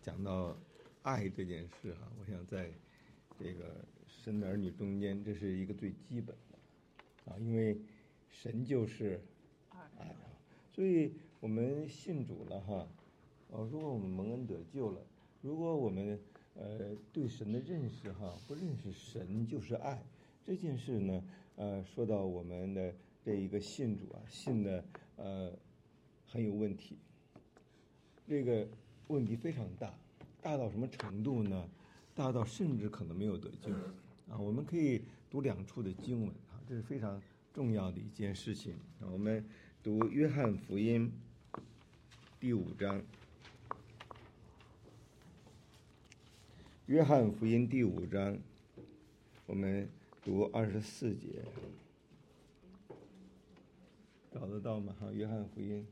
讲到爱这件事哈，我想在这个神的儿女中间，这是一个最基本的啊，因为神就是爱啊，所以我们信主了哈，如果我们蒙恩得救了，如果我们对神的认识哈，不认识神就是爱这件事呢，说到我们的这一个信主啊，信的很有问题，这个问题非常大，大到什么程度呢？大到甚至可能没有得救啊！我们可以读2处的经文啊，这是非常重要的一件事情啊。我们读约翰福音第5章，约翰福音第5章，我们读24节，找得到吗？哈，约翰福音。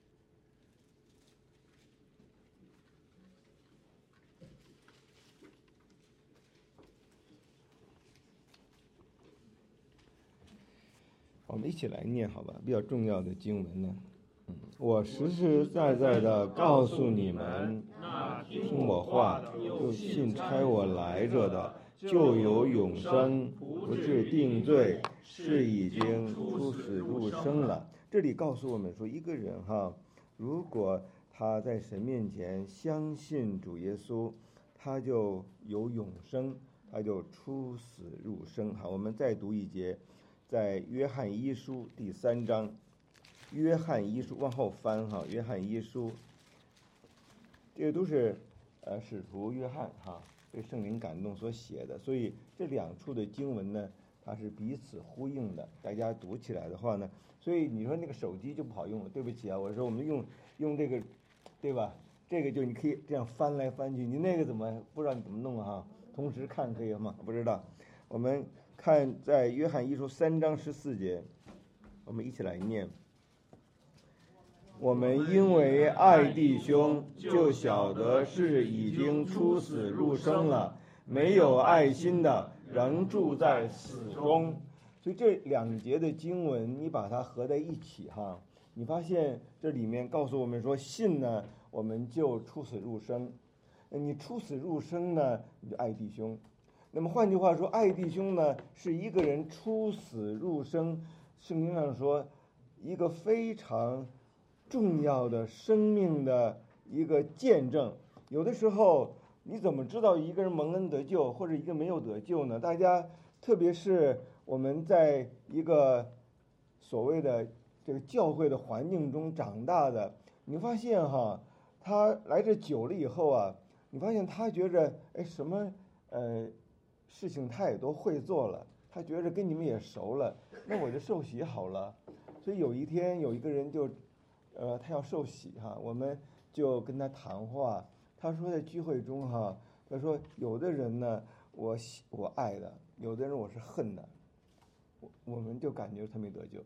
我们一起来念好吧，比较重要的经文呢。我实实在在的告诉你们，听我话又信差我来者的，就有永生，不至定罪，是已经出死入生了。这里告诉我们说，一个人哈，如果他在神面前相信主耶稣，他就有永生，他就出死入生。好，我们再读一节，在约翰一书第3章，约翰一书往后翻哈，约翰一书，这个都是使徒约翰哈被圣灵感动所写的，所以这2处的经文呢，它是彼此呼应的。大家读起来的话呢，所以你说那个手机就不好用了，对不起啊，我说我们用这个，对吧？这个就你可以这样翻来翻去，你那个怎么不知道你怎么弄哈？同时看可以吗？不知道。我们看在约翰一书3章14节，我们一起来念。我们因为爱弟兄，就晓得是已经出死入生了。没有爱心的，仍住在死中。所以这2节的经文，你把它合在一起哈，你发现这里面告诉我们说，信呢，我们就出死入生。你出死入生呢，你就爱弟兄。那么换句话说，爱弟兄呢，是一个人出死入生，圣经上说一个非常重要的生命的一个见证。有的时候你怎么知道一个人蒙恩得救或者一个没有得救呢？大家特别是我们在一个所谓的这个教会的环境中长大的，你发现哈，他来这久了以后啊，你发现他觉着什么事情他也都会做了，他觉着跟你们也熟了，那我就受洗好了。所以有一天有一个人就他要受洗哈，我们就跟他谈话。他说在聚会中哈，他说有的人呢我爱的，有的人我是恨的，我们就感觉他没得救。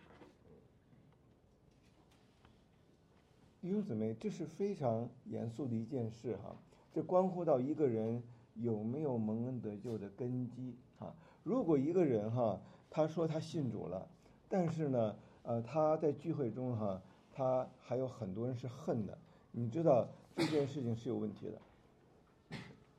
弟兄姊妹，这是非常严肃的一件事哈，这关乎到一个人有没有蒙恩得救的根基哈。如果一个人哈，他说他信主了，但是呢他在聚会中哈，他还有很多人是恨的，你知道这件事情是有问题的。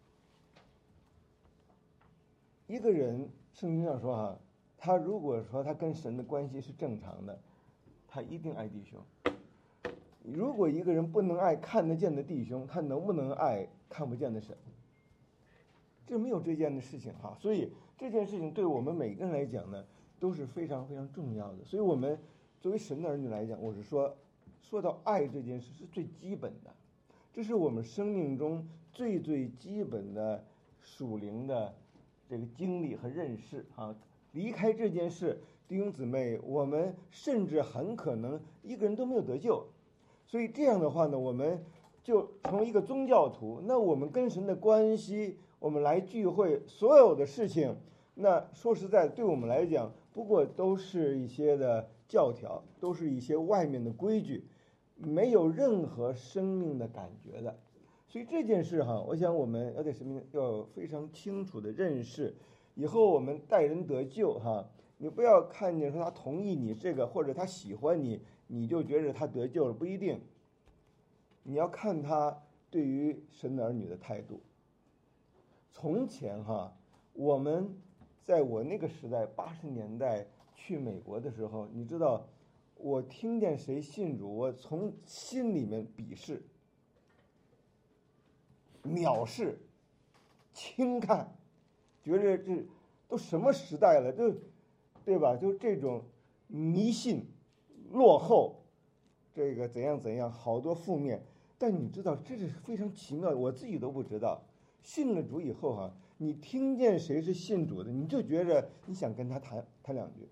一个人圣经上说哈，他如果说他跟神的关系是正常的，他一定爱弟兄。如果一个人不能爱看得见的弟兄，他能不能爱看不见的神？这没有这件的事情哈。所以这件事情对我们每个人来讲呢，都是非常非常重要的。所以我们作为神的儿女来讲，我是说到爱这件事是最基本的，这是我们生命中最最基本的属灵的这个经历和认识啊。离开这件事，弟兄姊妹，我们甚至很可能一个人都没有得救。所以这样的话呢，我们就成为一个宗教徒。那我们跟神的关系，我们来聚会，所有的事情，那说实在，对我们来讲，不过都是一些的教条，都是一些外面的规矩，没有任何生命的感觉的。所以这件事哈，我想我们要对神明要非常清楚的认识。以后我们待人得救哈，你不要看见说他同意你这个，或者他喜欢你，你就觉得他得救了，不一定。你要看他对于神的儿女的态度。从前我们在我那个时代80年代去美国的时候，你知道，我听见谁信主，我从心里面鄙视、藐视、轻看，觉得这都什么时代了，对吧？就这种迷信、落后，这个怎样怎样，好多负面。但你知道，这是非常奇妙的，我自己都不知道。信了主以后你听见谁是信主的，你就觉着你想跟他谈两句。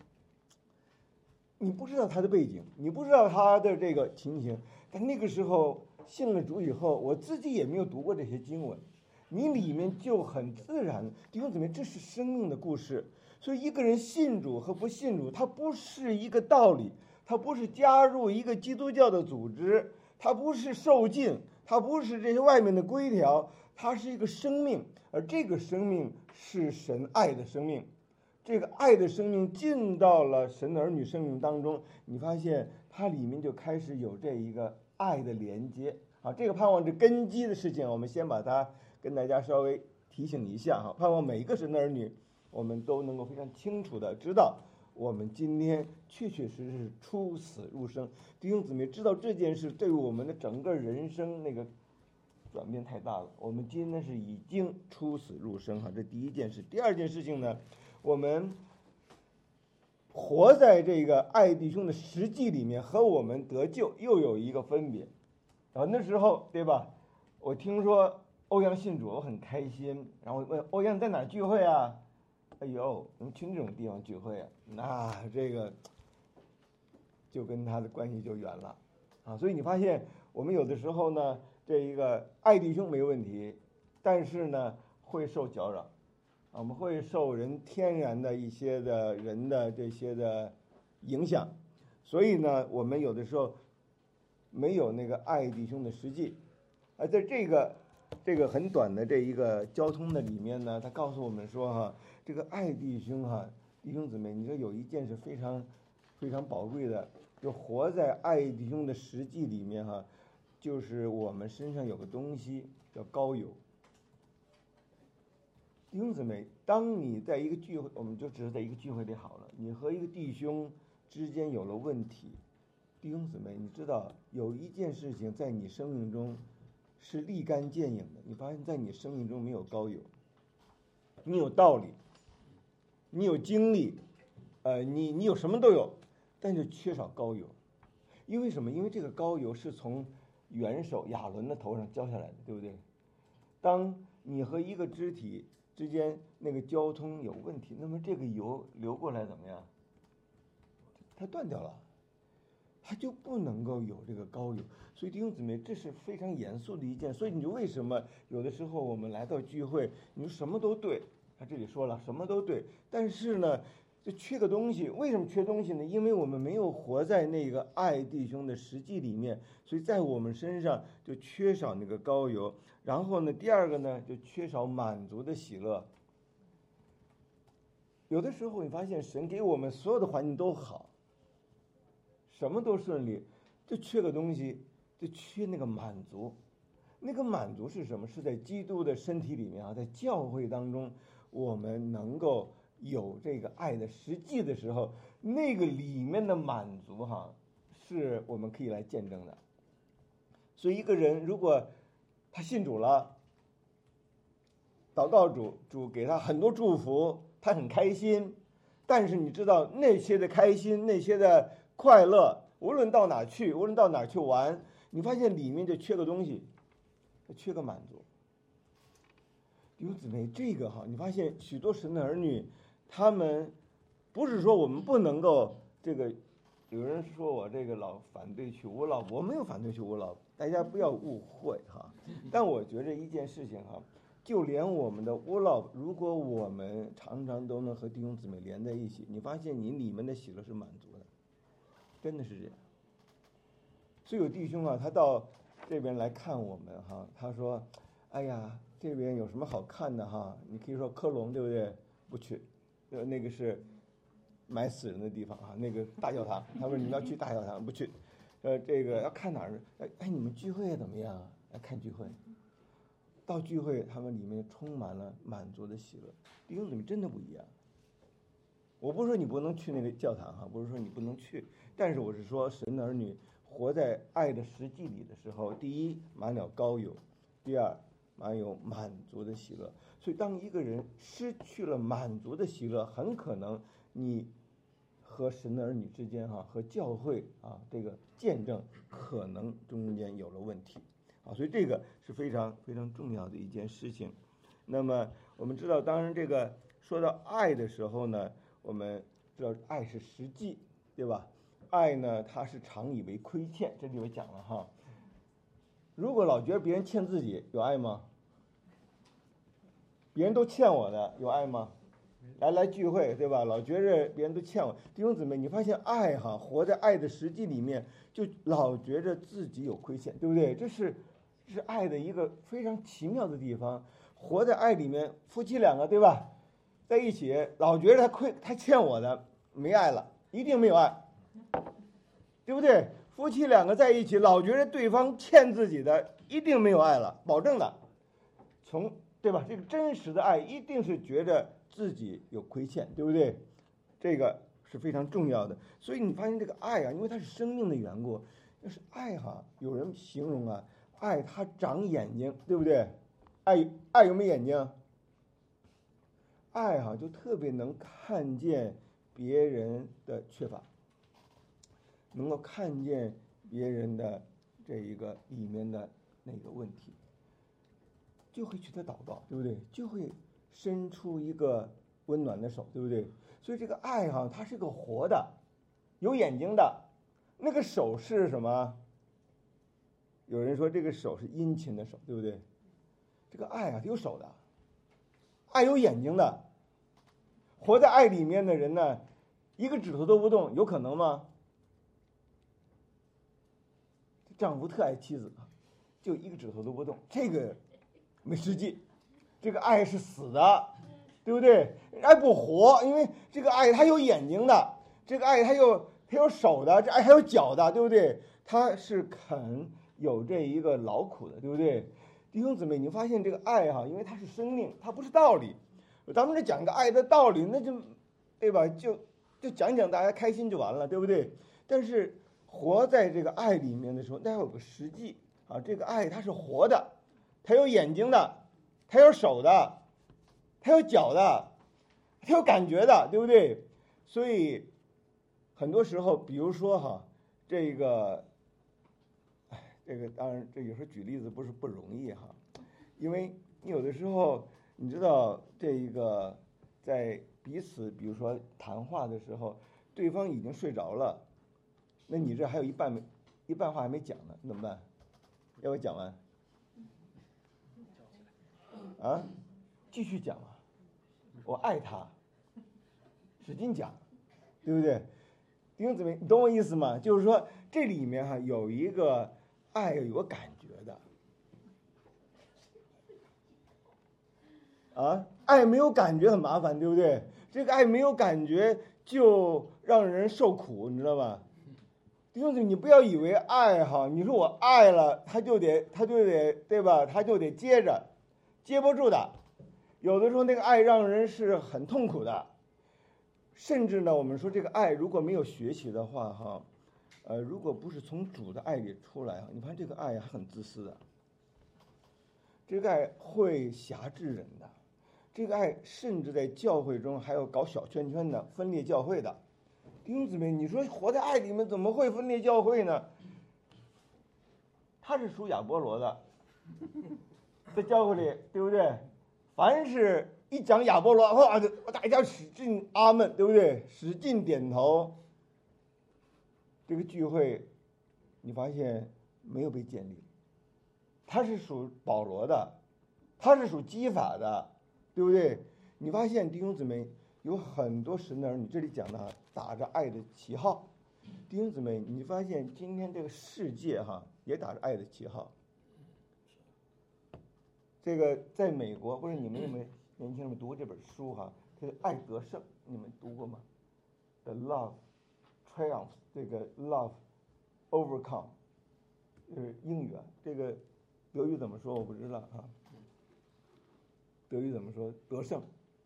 你不知道他的背景，你不知道他的这个情形，但那个时候信了主以后，我自己也没有读过这些经文，你里面就很自然，弟兄姊妹，这是生命的故事。所以一个人信主和不信主，他不是一个道理，他不是加入一个基督教的组织，他不是受浸，他不是这些外面的规条，他是一个生命，而这个生命是神爱的生命。这个爱的生命进到了神的儿女生命当中，你发现它里面就开始有这一个爱的连接这个盼望是根基的事情，我们先把它跟大家稍微提醒一下盼望每一个神的儿女，我们都能够非常清楚的知道，我们今天确确实实出死入生。弟兄姊妹，知道这件事对于我们的整个人生那个转变太大了。我们今天是已经出死入生这第一件事。第二件事情呢，我们活在这个爱弟兄的实际里面，和我们得救又有一个分别。那时候对吧，我听说欧阳信主，我很开心，然后问欧阳在哪聚会啊？哎呦，能去那种地方聚会那这个就跟他的关系就远了所以你发现我们有的时候呢，这一个爱弟兄没问题，但是呢会受搅扰我们会受人天然的一些的人的这些的影响，所以呢我们有的时候没有那个爱弟兄的实际在这个很短的这一个交通的里面呢，他告诉我们说这个爱弟兄弟兄姊妹，你说有一件是非常非常宝贵的，就活在爱弟兄的实际里面就是我们身上有个东西叫膏油。弟兄姊妹，当你在一个聚会，我们就只是在一个聚会里好了，你和一个弟兄之间有了问题，弟兄姊妹，你知道有一件事情在你生命中是立竿见影的，你发现在你生命中没有膏油，你有道理，你有经历，你有什么都有，但是缺少膏油。因为什么？因为这个膏油是从元首亚伦的头上浇下来的，对不对？当你和一个肢体之间那个交通有问题，那么这个油流过来怎么样？它断掉了，它就不能够有这个膏油。所以弟兄姊妹，这是非常严肃的一件。所以你就为什么有的时候我们来到聚会，你说什么都对，他这里说了什么都对，但是呢就缺个东西。为什么缺东西呢？因为我们没有活在那个爱弟兄的实际里面，所以在我们身上就缺少那个膏油。然后呢，第二个呢，就缺少满足的喜乐。有的时候你发现神给我们所有的环境都好，什么都顺利，就缺个东西，就缺那个满足。那个满足是什么？是在基督的身体里面在教会当中，我们能够有这个爱的实际的时候，那个里面的满足是我们可以来见证的。所以一个人如果他信主了，祷告主给他很多祝福，他很开心，但是你知道那些的开心，那些的快乐，无论到哪去玩，你发现里面就缺个东西，缺个满足。弟兄姊妹，这个你发现许多神的儿女，他们不是说我们不能够这个，有人说我这个老反对去无老，我没有反对去无老，大家不要误会但我觉着一件事情就连我们的无老，如果我们常常都能和弟兄姊妹连在一起，你发现你里面的喜乐是满足的，真的是这样。所以有弟兄他到这边来看我们他说，哎呀，这边有什么好看的你可以说科隆对不对？不去，那个是埋死人的地方那个大教堂，他说你们要去大教堂，不去。这个要看哪儿？哎，你们聚会怎么样？ 来看聚会，到聚会他们里面充满了满足的喜乐。弟兄姊妹真的不一样。我不是说你不能去那个教堂哈，不是说你不能去，但是我是说神的儿女活在爱的实际里的时候，第一满了高油，第二满有满足的喜乐。所以当一个人失去了满足的喜乐，很可能你和神的儿女之间和教会这个见证可能中间有了问题所以这个是非常非常重要的一件事情。那么我们知道，当然这个说到爱的时候呢，我们知道爱是实际，对吧？爱呢，它是常以为亏欠，这里我讲了如果老觉得别人欠自己，有爱吗？别人都欠我的，有爱吗？来聚会，对吧？老觉着别人都欠我，弟兄姊妹，你发现爱活在爱的实际里面，就老觉着自己有亏欠，对不对？这是爱的一个非常奇妙的地方。活在爱里面，夫妻两个，对吧？在一起老觉得他欠我的，没爱了，一定没有爱，对不对？夫妻两个在一起老觉得对方欠自己的，一定没有爱了，保证的。对吧？这个真实的爱一定是觉着自己有亏欠，对不对？这个是非常重要的。所以你发现这个爱因为它是生命的缘故，就是爱有人形容爱它长眼睛，对不对？爱有没有眼睛？爱就特别能看见别人的缺乏，能够看见别人的这一个里面的那个问题，就会去他祷告，对不对？就会伸出一个温暖的手，对不对？所以这个爱它是个活的，有眼睛的。那个手是什么？有人说这个手是殷勤的手，对不对？这个爱有手的，爱有眼睛的。活在爱里面的人呢，一个指头都不动，有可能吗？丈夫特爱妻子，就一个指头都不动，这个没实际。这个爱是死的，对不对？爱不活，因为这个爱它有眼睛的，这个爱它有手的，这爱还有脚的，对不对？它是肯有这一个劳苦的，对不对？弟兄姊妹，你发现这个爱因为它是生命，它不是道理。咱们这讲个爱的道理，那就对吧？就讲讲大家开心就完了，对不对？但是活在这个爱里面的时候，那要有个实际这个爱它是活的，它有眼睛的，它有手的，它有脚的，它有感觉的，对不对？所以很多时候，比如说这个当然这有时候举例子不容易因为你有的时候你知道这一个在彼此比如说谈话的时候，对方已经睡着了，那你这还有一半话还没讲呢，怎么办？要不讲完？继续讲我爱他，使劲讲，对不对？弟兄姊妹，你懂我意思吗？就是说这里面有一个爱有个感觉的爱没有感觉很麻烦，对不对？这个爱没有感觉就让人受苦，你知道吗？弟兄姊妹，你不要以为爱你说我爱了，他就得对吧？他就得接不住的。有的时候那个爱让人是很痛苦的，甚至呢，我们说这个爱如果没有学习的话如果不是从主的爱里出来你看这个爱很自私的，这个爱会辖制人的，这个爱甚至在教会中还有搞小圈圈的，分裂教会的。弟兄姊妹，你说活在爱里面怎么会分裂教会呢？他是属亚波罗的，在教会里，对不对？凡是一讲亚波罗，大家使劲阿门，对不对？使劲点头。这个聚会，你发现没有被建立。他是属保罗的，他是属基法的，对不对？你发现弟兄姊妹有很多神的儿女，这里讲的打着爱的旗号。弟兄姊妹，你发现今天这个世界也打着爱的旗号。这个在美国，不是你们有没有年轻人读过这本书这个《爱得胜》，你们读过吗？ The Love Triumphs， 这个 Love Overcome， 英语这个德语怎么说我不知道啊。德语怎么说？得胜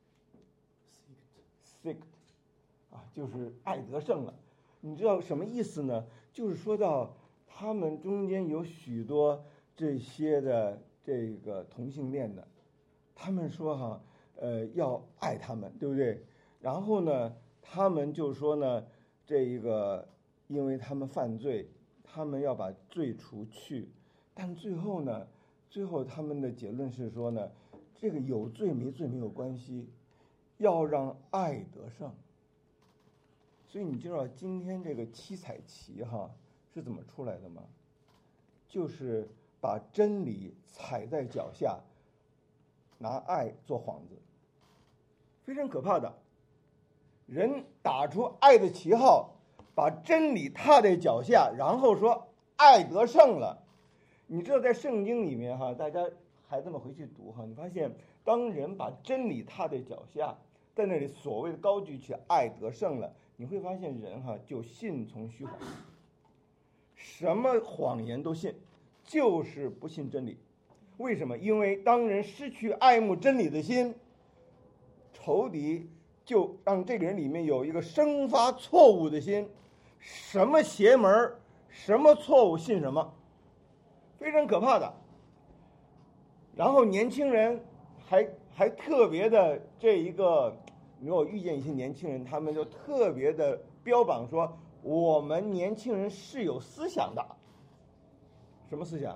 ，siegt 啊，就是爱得胜了。你知道什么意思呢？就是说到他们中间有许多这些的这个同性恋的，他们说要爱他们，对不对？然后呢，他们就说呢，这个因为他们犯罪，他们要把罪除去，但最后呢，他们的结论是说呢，这个有罪没罪没有关系，要让爱得胜。所以你知道今天这个七彩旗是怎么出来的吗？就是把真理踩在脚下，拿爱做幌子，非常可怕的。人打出爱的旗号，把真理踏在脚下，然后说爱得胜了。你知道在圣经里面大家孩子们回去读你发现当人把真理踏在脚下，在那里所谓的高举起爱得胜了，你会发现人就信从虚谎，什么谎言都信，就是不信真理。为什么？因为当人失去爱慕真理的心，仇敌就让这个人里面有一个生发错误的心，什么邪门什么错误信什么，非常可怕的。然后年轻人还特别的这一个，如果遇见一些年轻人，他们就特别的标榜说，我们年轻人是有思想的。什么思想？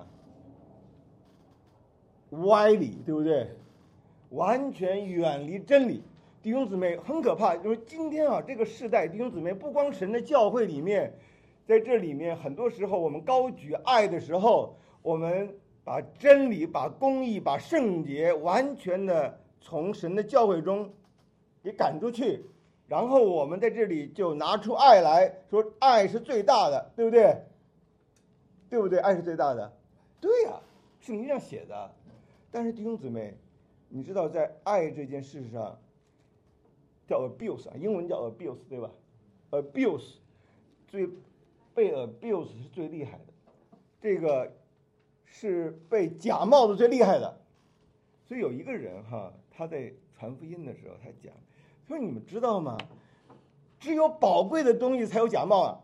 歪理，对不对？完全远离真理。弟兄姊妹，很可怕，就是今天这个时代，弟兄姊妹，不光神的教会里面，在这里面很多时候我们高举爱的时候，我们把真理、把公义、把圣洁完全的从神的教会中给赶出去，然后我们在这里就拿出爱来说，爱是最大的，对不对？对不对？爱是最大的，对呀，圣经上写的。但是弟兄姊妹，你知道在爱这件事上叫 abuse 英文叫 abuse 对吧？ abuse 被 abuse 是最厉害的，这个是被假冒的最厉害的。所以有一个人他在传福音的时候他讲，他说你们知道吗？只有宝贵的东西才有假冒啊。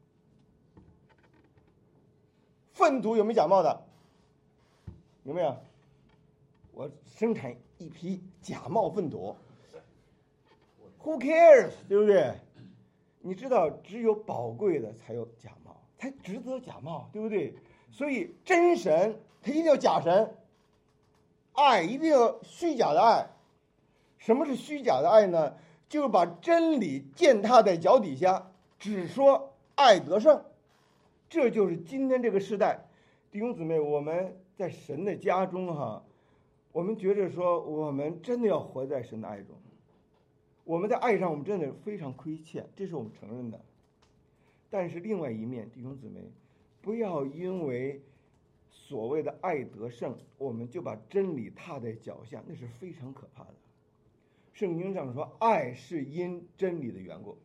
粪土有没有假冒的？有没有？我生产一批假冒粪土 ，Who cares？ 对不对？你知道，只有宝贵的才有假冒，才值得假冒，对不对？所以真神他一定要假神，爱一定要虚假的爱。什么是虚假的爱呢？就是把真理践踏在脚底下，只说爱得胜。这就是今天这个时代，弟兄姊妹，我们在神的家中我们觉着说，我们真的要活在神的爱中。我们在爱上，我们真的非常亏欠，这是我们承认的。但是另外一面，弟兄姊妹，不要因为所谓的爱得胜，我们就把真理踏在脚下，那是非常可怕的。圣经上说，爱是因真理的缘故。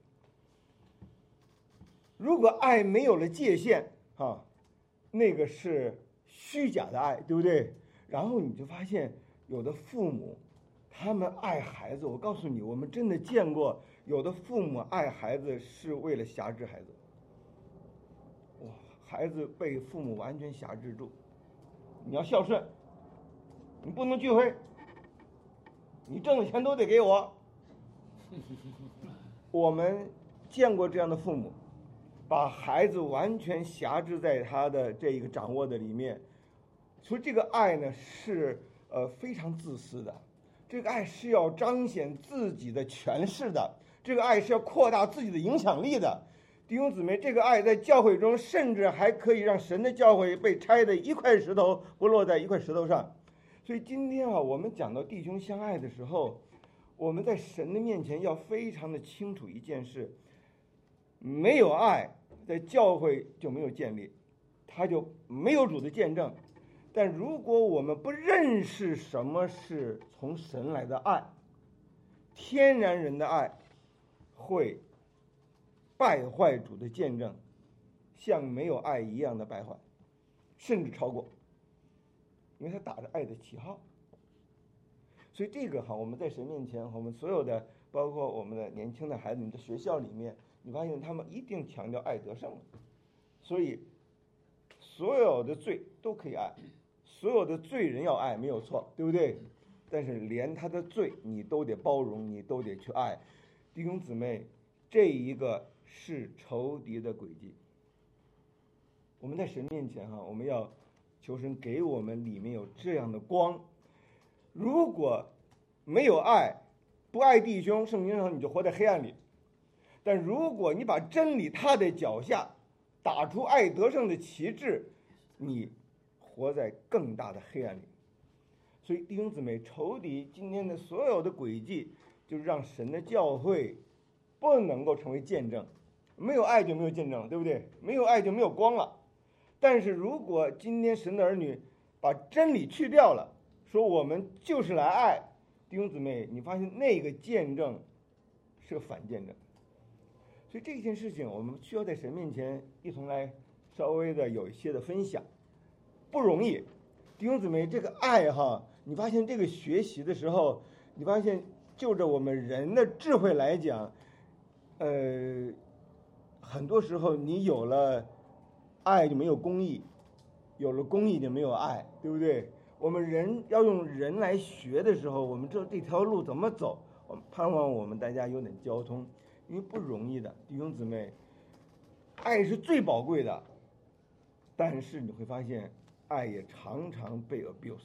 如果爱没有了界限那个是虚假的爱，对不对？然后你就发现有的父母他们爱孩子，我告诉你，我们真的见过有的父母爱孩子是为了辖制孩子。哇，孩子被父母完全辖制住，你要孝顺，你不能聚会，你挣的钱都得给我。我们见过这样的父母，把孩子完全辖制在他的这个掌握的里面。所以这个爱呢是非常自私的，这个爱是要彰显自己的权势的，这个爱是要扩大自己的影响力的。弟兄姊妹，这个爱在教会中甚至还可以让神的教会被拆的一块石头不落在一块石头上。所以今天我们讲到弟兄相爱的时候，我们在神的面前要非常的清楚一件事，没有爱，在教会就没有建立，他就没有主的见证。但如果我们不认识什么是从神来的爱，天然人的爱会败坏主的见证，像没有爱一样的败坏，甚至超过。 因为他打着爱的旗号。所以这个我们在神面前，我们所有的，包括我们的年轻的孩子，你在学校里面，你发现他们一定强调爱得胜。所以所有的罪都可以爱，所有的罪人要爱，没有错，对不对？但是连他的罪你都得包容，你都得去爱。弟兄姊妹，这一个是仇敌的诡计。我们在神面前我们要求神给我们里面有这样的光。如果没有爱，不爱弟兄，圣经上你就活在黑暗里。但如果你把真理踏在脚下，打出爱得胜的旗帜，你活在更大的黑暗里。所以弟兄姊妹，仇敌今天的所有的诡计，就是让神的教会不能够成为见证。没有爱就没有见证，对不对？没有爱就没有光了。但是如果今天神的儿女把真理去掉了，说我们就是来爱，弟兄姊妹，你发现那个见证是个反见证。所以这件事情我们需要在神面前一同来稍微的有一些的分享，不容易。弟兄姊妹，这个爱你发现这个学习的时候，你发现就着我们人的智慧来讲，很多时候你有了爱就没有公义，有了公义就没有爱，对不对？我们人要用人来学的时候，我们知道这条路怎么走，我们盼望我们大家有点交通，因为不容易的。弟兄姊妹，爱是最宝贵的，但是你会发现爱也常常被 abuse，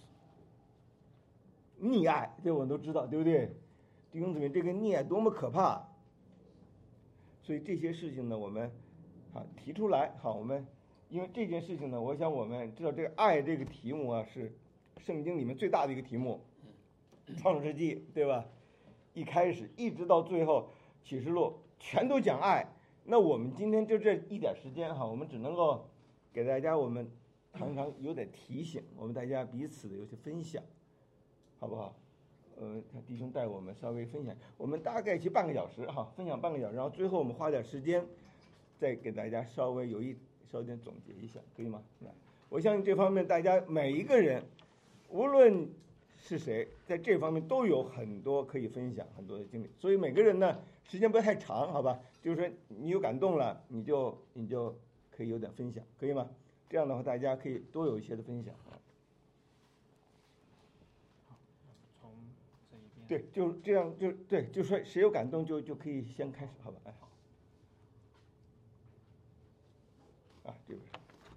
溺爱，这我们都知道，对不对？弟兄姊妹，这个溺爱多么可怕。所以这些事情呢，我们提出来我们因为这件事情呢，我想我们知道这个爱这个题目是圣经里面最大的一个题目，创世纪，对吧？一开始一直到最后启示录全都讲爱。那我们今天就这一点时间我们只能够给大家我们常常有点提醒，我们大家彼此的有些分享，好不好？弟兄带我们稍微分享，我们大概去半个小时分享半个小时，然后最后我们花点时间再给大家稍微点总结一下，可以吗？我相信这方面大家每一个人无论是谁在这方面都有很多可以分享，很多的经历。所以每个人呢时间不要太长，好吧？就是说你有感动了，你就可以有点分享，可以吗？这样的话大家可以多有一些的分享。对，就这样，就说谁有感动就可以先开始，好吧？好。这个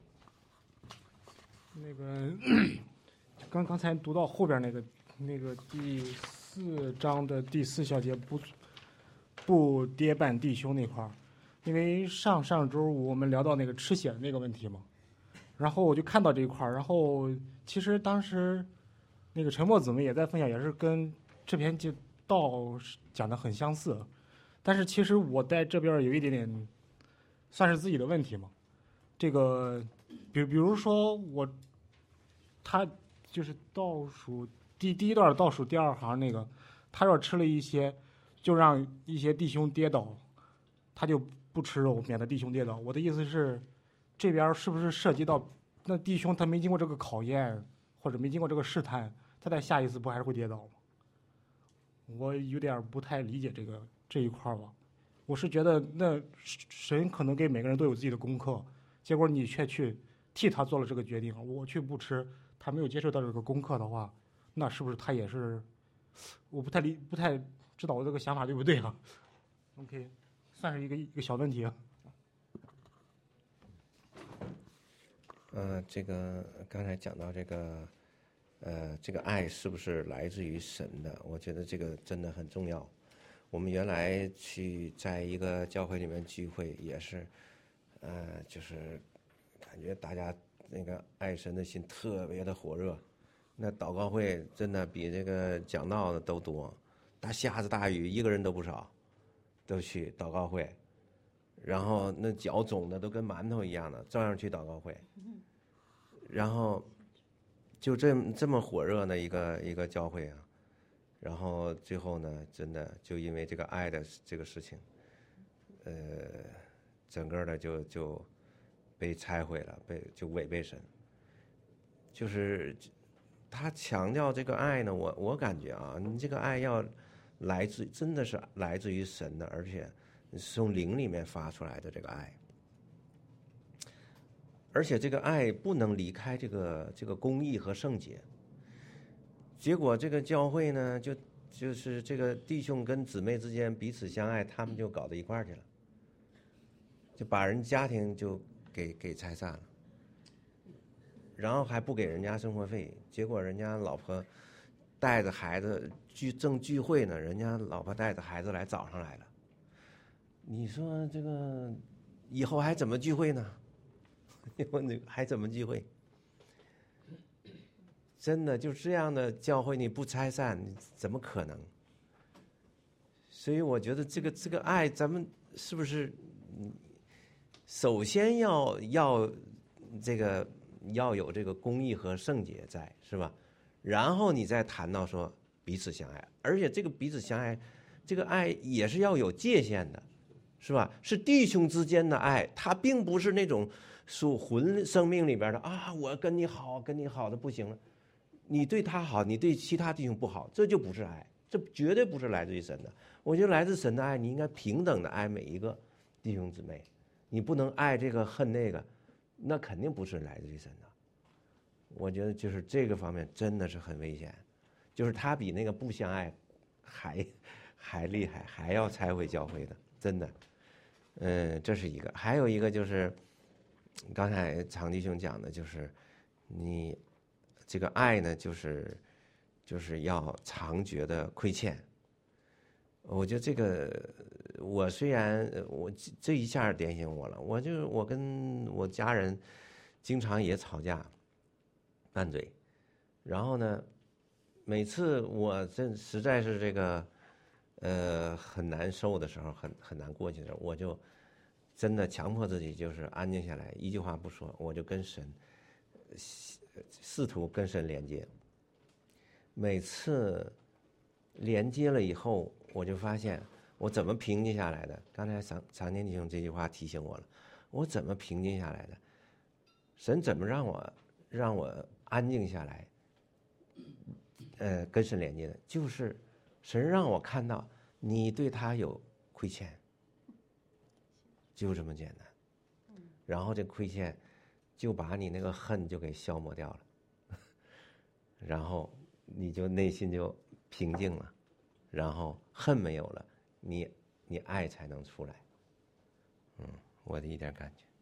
那个刚才读到后边那个第4章的第4小节不跌绊弟兄那块儿，因为上周我们聊到那个吃血的那个问题嘛，然后我就看到这一块儿，然后其实当时那个陈默姊妹也在分享，也是跟这篇道讲的很相似，但是其实我在这边有一点点算是自己的问题嘛。这个比如说他就是倒数第一段倒数第2行那个，他要吃了一些就让一些弟兄跌倒，他就不吃肉免得弟兄跌倒。我的意思是这边是不是涉及到那弟兄他没经过这个考验或者没经过这个试探，他在下一次不还是会跌倒吗？我有点不太理解这一块吧。我是觉得那神可能给每个人都有自己的功课，结果你却去替他做了这个决定，我去不吃，他没有接受到这个功课的话，那是不是他也是？我不太知道我这个想法对不对啊 ？OK， 算是一个小问题啊。 这个刚才讲到这个爱是不是来自于神的？我觉得这个真的很重要。我们原来去在一个教会里面聚会，也是，就是感觉大家那个爱神的心特别的火热。那祷告会真的比这个讲道的都多，大下着大雨，一个人都不少，都去祷告会。然后那脚肿的都跟馒头一样的，照样去祷告会。然后就这么火热的一个教会啊，然后最后呢，真的就因为这个爱的这个事情，整个的就被拆毁了，就违背神。就是他强调这个爱呢，我感觉啊，你这个爱要真的是来自于神的，而且是从灵里面发出来的这个爱，而且这个爱不能离开这个公义和圣洁。结果这个教会呢，就是这个弟兄跟姊妹之间彼此相爱，他们就搞到一块儿去了，就把人家庭就给拆散了。然后还不给人家生活费，结果人家老婆带着孩子正聚会呢，人家老婆带着孩子来找上来了。你说这个以后还怎么聚会呢？以后还怎么聚会？真的就这样的教会你不拆散，怎么可能？所以我觉得这个爱，咱们是不是首先要这个。要有这个公义和圣洁在，是吧？然后你再谈到说彼此相爱，而且这个彼此相爱，这个爱也是要有界限的，是吧？是弟兄之间的爱，它并不是那种属魂生命里边的啊，我跟你好的不行了，你对他好，你对其他弟兄不好，这就不是爱，这绝对不是来自于神的。我觉得来自神的爱，你应该平等的爱每一个弟兄姊妹，你不能爱这个恨那个。那肯定不是来自于神的，我觉得就是这个方面真的是很危险，就是他比那个不相爱还厉害，还要拆毁教会的，真的。这是一个，还有一个就是刚才常弟兄讲的，就是你这个爱呢，就是要常觉得亏欠。我觉得这个，我虽然我这一下点醒我了，我跟我家人经常也吵架拌嘴，然后呢，每次我实在是这个很难受的时候，很难过去的时候，我就真的强迫自己就是安静下来，一句话不说，我就跟神试图跟神连接。每次连接了以后，我就发现我怎么平静下来的。刚才常年弟兄这句话提醒我了，我怎么平静下来的？神怎么让我安静下来？跟神连接的，就是神让我看到你对他有亏欠，就这么简单。然后这亏欠就把你那个恨就给消磨掉了，然后你就内心就平静了。然后恨没有了，你爱才能出来。我的一点感觉。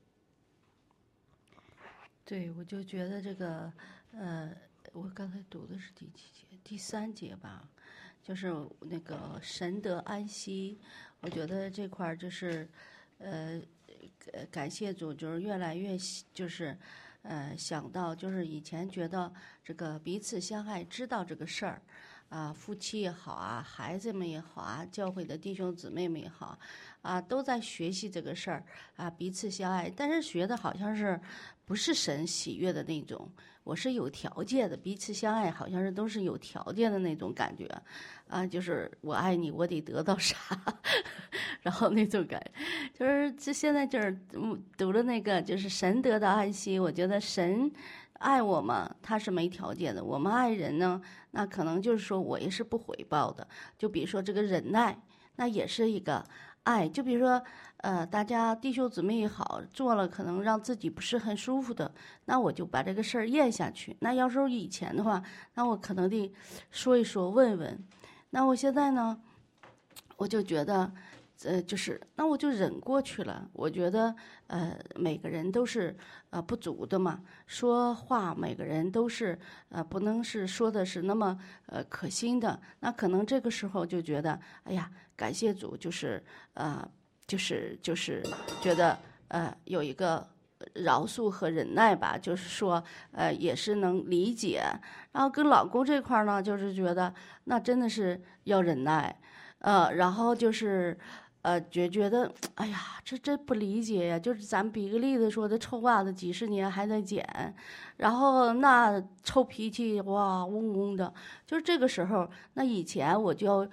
对，我就觉得这个，我刚才读的是第几节？第3节吧，就是那个神得安息。我觉得这块儿就是，感谢主，就是越来越就是想到就是以前觉得这个彼此相爱，知道这个事儿。夫妻也好啊，孩子们也好啊，教会的弟兄姊妹们也好啊，都在学习这个事儿啊，彼此相爱。但是学的好像是不是神喜悦的那种，我是有条件的，彼此相爱好像是都是有条件的那种感觉啊，就是我爱你，我得得到啥，然后那种感觉，就是这现在就是读了那个就是神得到安息，我觉得神。爱我嘛，他是没条件的。我们爱人呢，那可能就是说我也是不回报的。就比如说这个忍耐，那也是一个爱。就比如说，大家弟兄姊妹也好，做了可能让自己不是很舒服的，那我就把这个事儿咽下去。那要是以前的话，那我可能得说一说，问问。那我现在呢，我就觉得。就是那我就忍过去了。我觉得每个人都是不足的嘛，说话每个人都是不能是说的是那么可心的。那可能这个时候就觉得，哎呀，感谢主，就是觉得有一个饶恕和忍耐吧，就是说也是能理解。然后跟老公这块呢，就是觉得那真的是要忍耐，然后就是。觉得，哎呀，这不理解呀！就是咱比个例子说，这臭袜子几十年还在捡，然后那臭脾气哇嗡嗡的，就是这个时候，那以前我就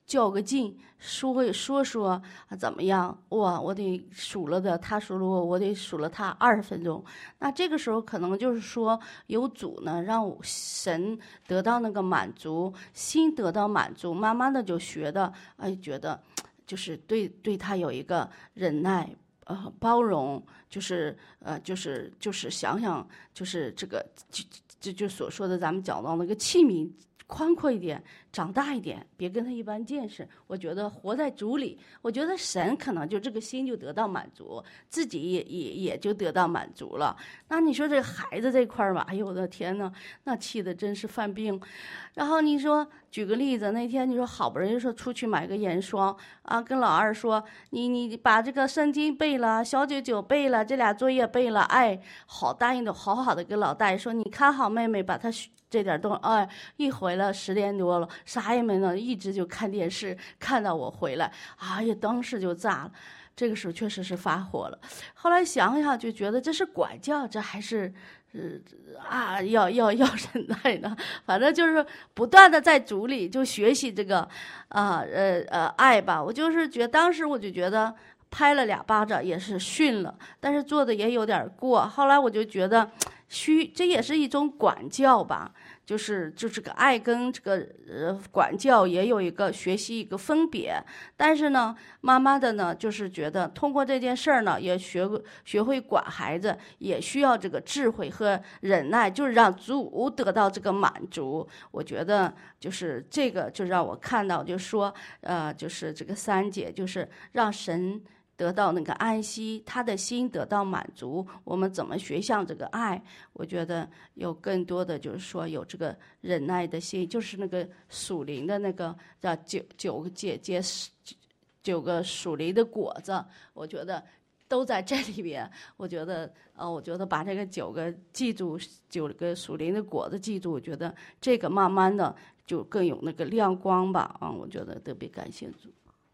较个劲，说怎么样？哇，我得数了的，他数了我得数了他20分钟。那这个时候可能就是说，有主呢，让神得到那个满足，心得到满足，慢慢的就学的，觉得就是对他有一个忍耐，包容，就是想想，就是这个就所说的咱们讲到那个器皿宽阔一点，长大一点，别跟他一般见识。我觉得活在主里，我觉得神可能就这个心就得到满足，自己也就得到满足了。那你说这孩子这块儿吧，哎呦我的天呐，那气的真是犯病。然后你说举个例子，那天你说好不容易说出去买个眼霜啊，跟老二说你把这个圣经背了，小九九背了，这俩作业背了，好答应的好好的跟老大爷说，你看好妹妹，把她这点东西，一回来10点多了，啥也没弄，一直就看电视，看到我回来，哎呀，当时就炸了。这个时候确实是发火了。后来想想就觉得这是管教，这还是要忍耐的。反正就是不断的在主里就学习这个爱吧。我就是当时我就觉得拍了2巴掌也是训了，但是做的也有点过。后来我就觉得这也是一种管教吧。就是这个爱跟这个管教也有一个学习一个分别，但是呢，慢慢的呢，就是觉得通过这件事儿呢，也学会管孩子，也需要这个智慧和忍耐，就是让主得到这个满足。我觉得就是这个就让我看到，就说就是这个3节，就是让神得到那个安息，他的心得到满足。我们怎么学像这个爱？我觉得有更多的就是说有这个忍耐的心，就是那个属灵的那个叫9个属灵的果子，我觉得都在这里边。我觉得把这个9个记住，9个属灵的果子记住，我觉得这个慢慢的就更有那个亮光吧。我觉得特别感谢主。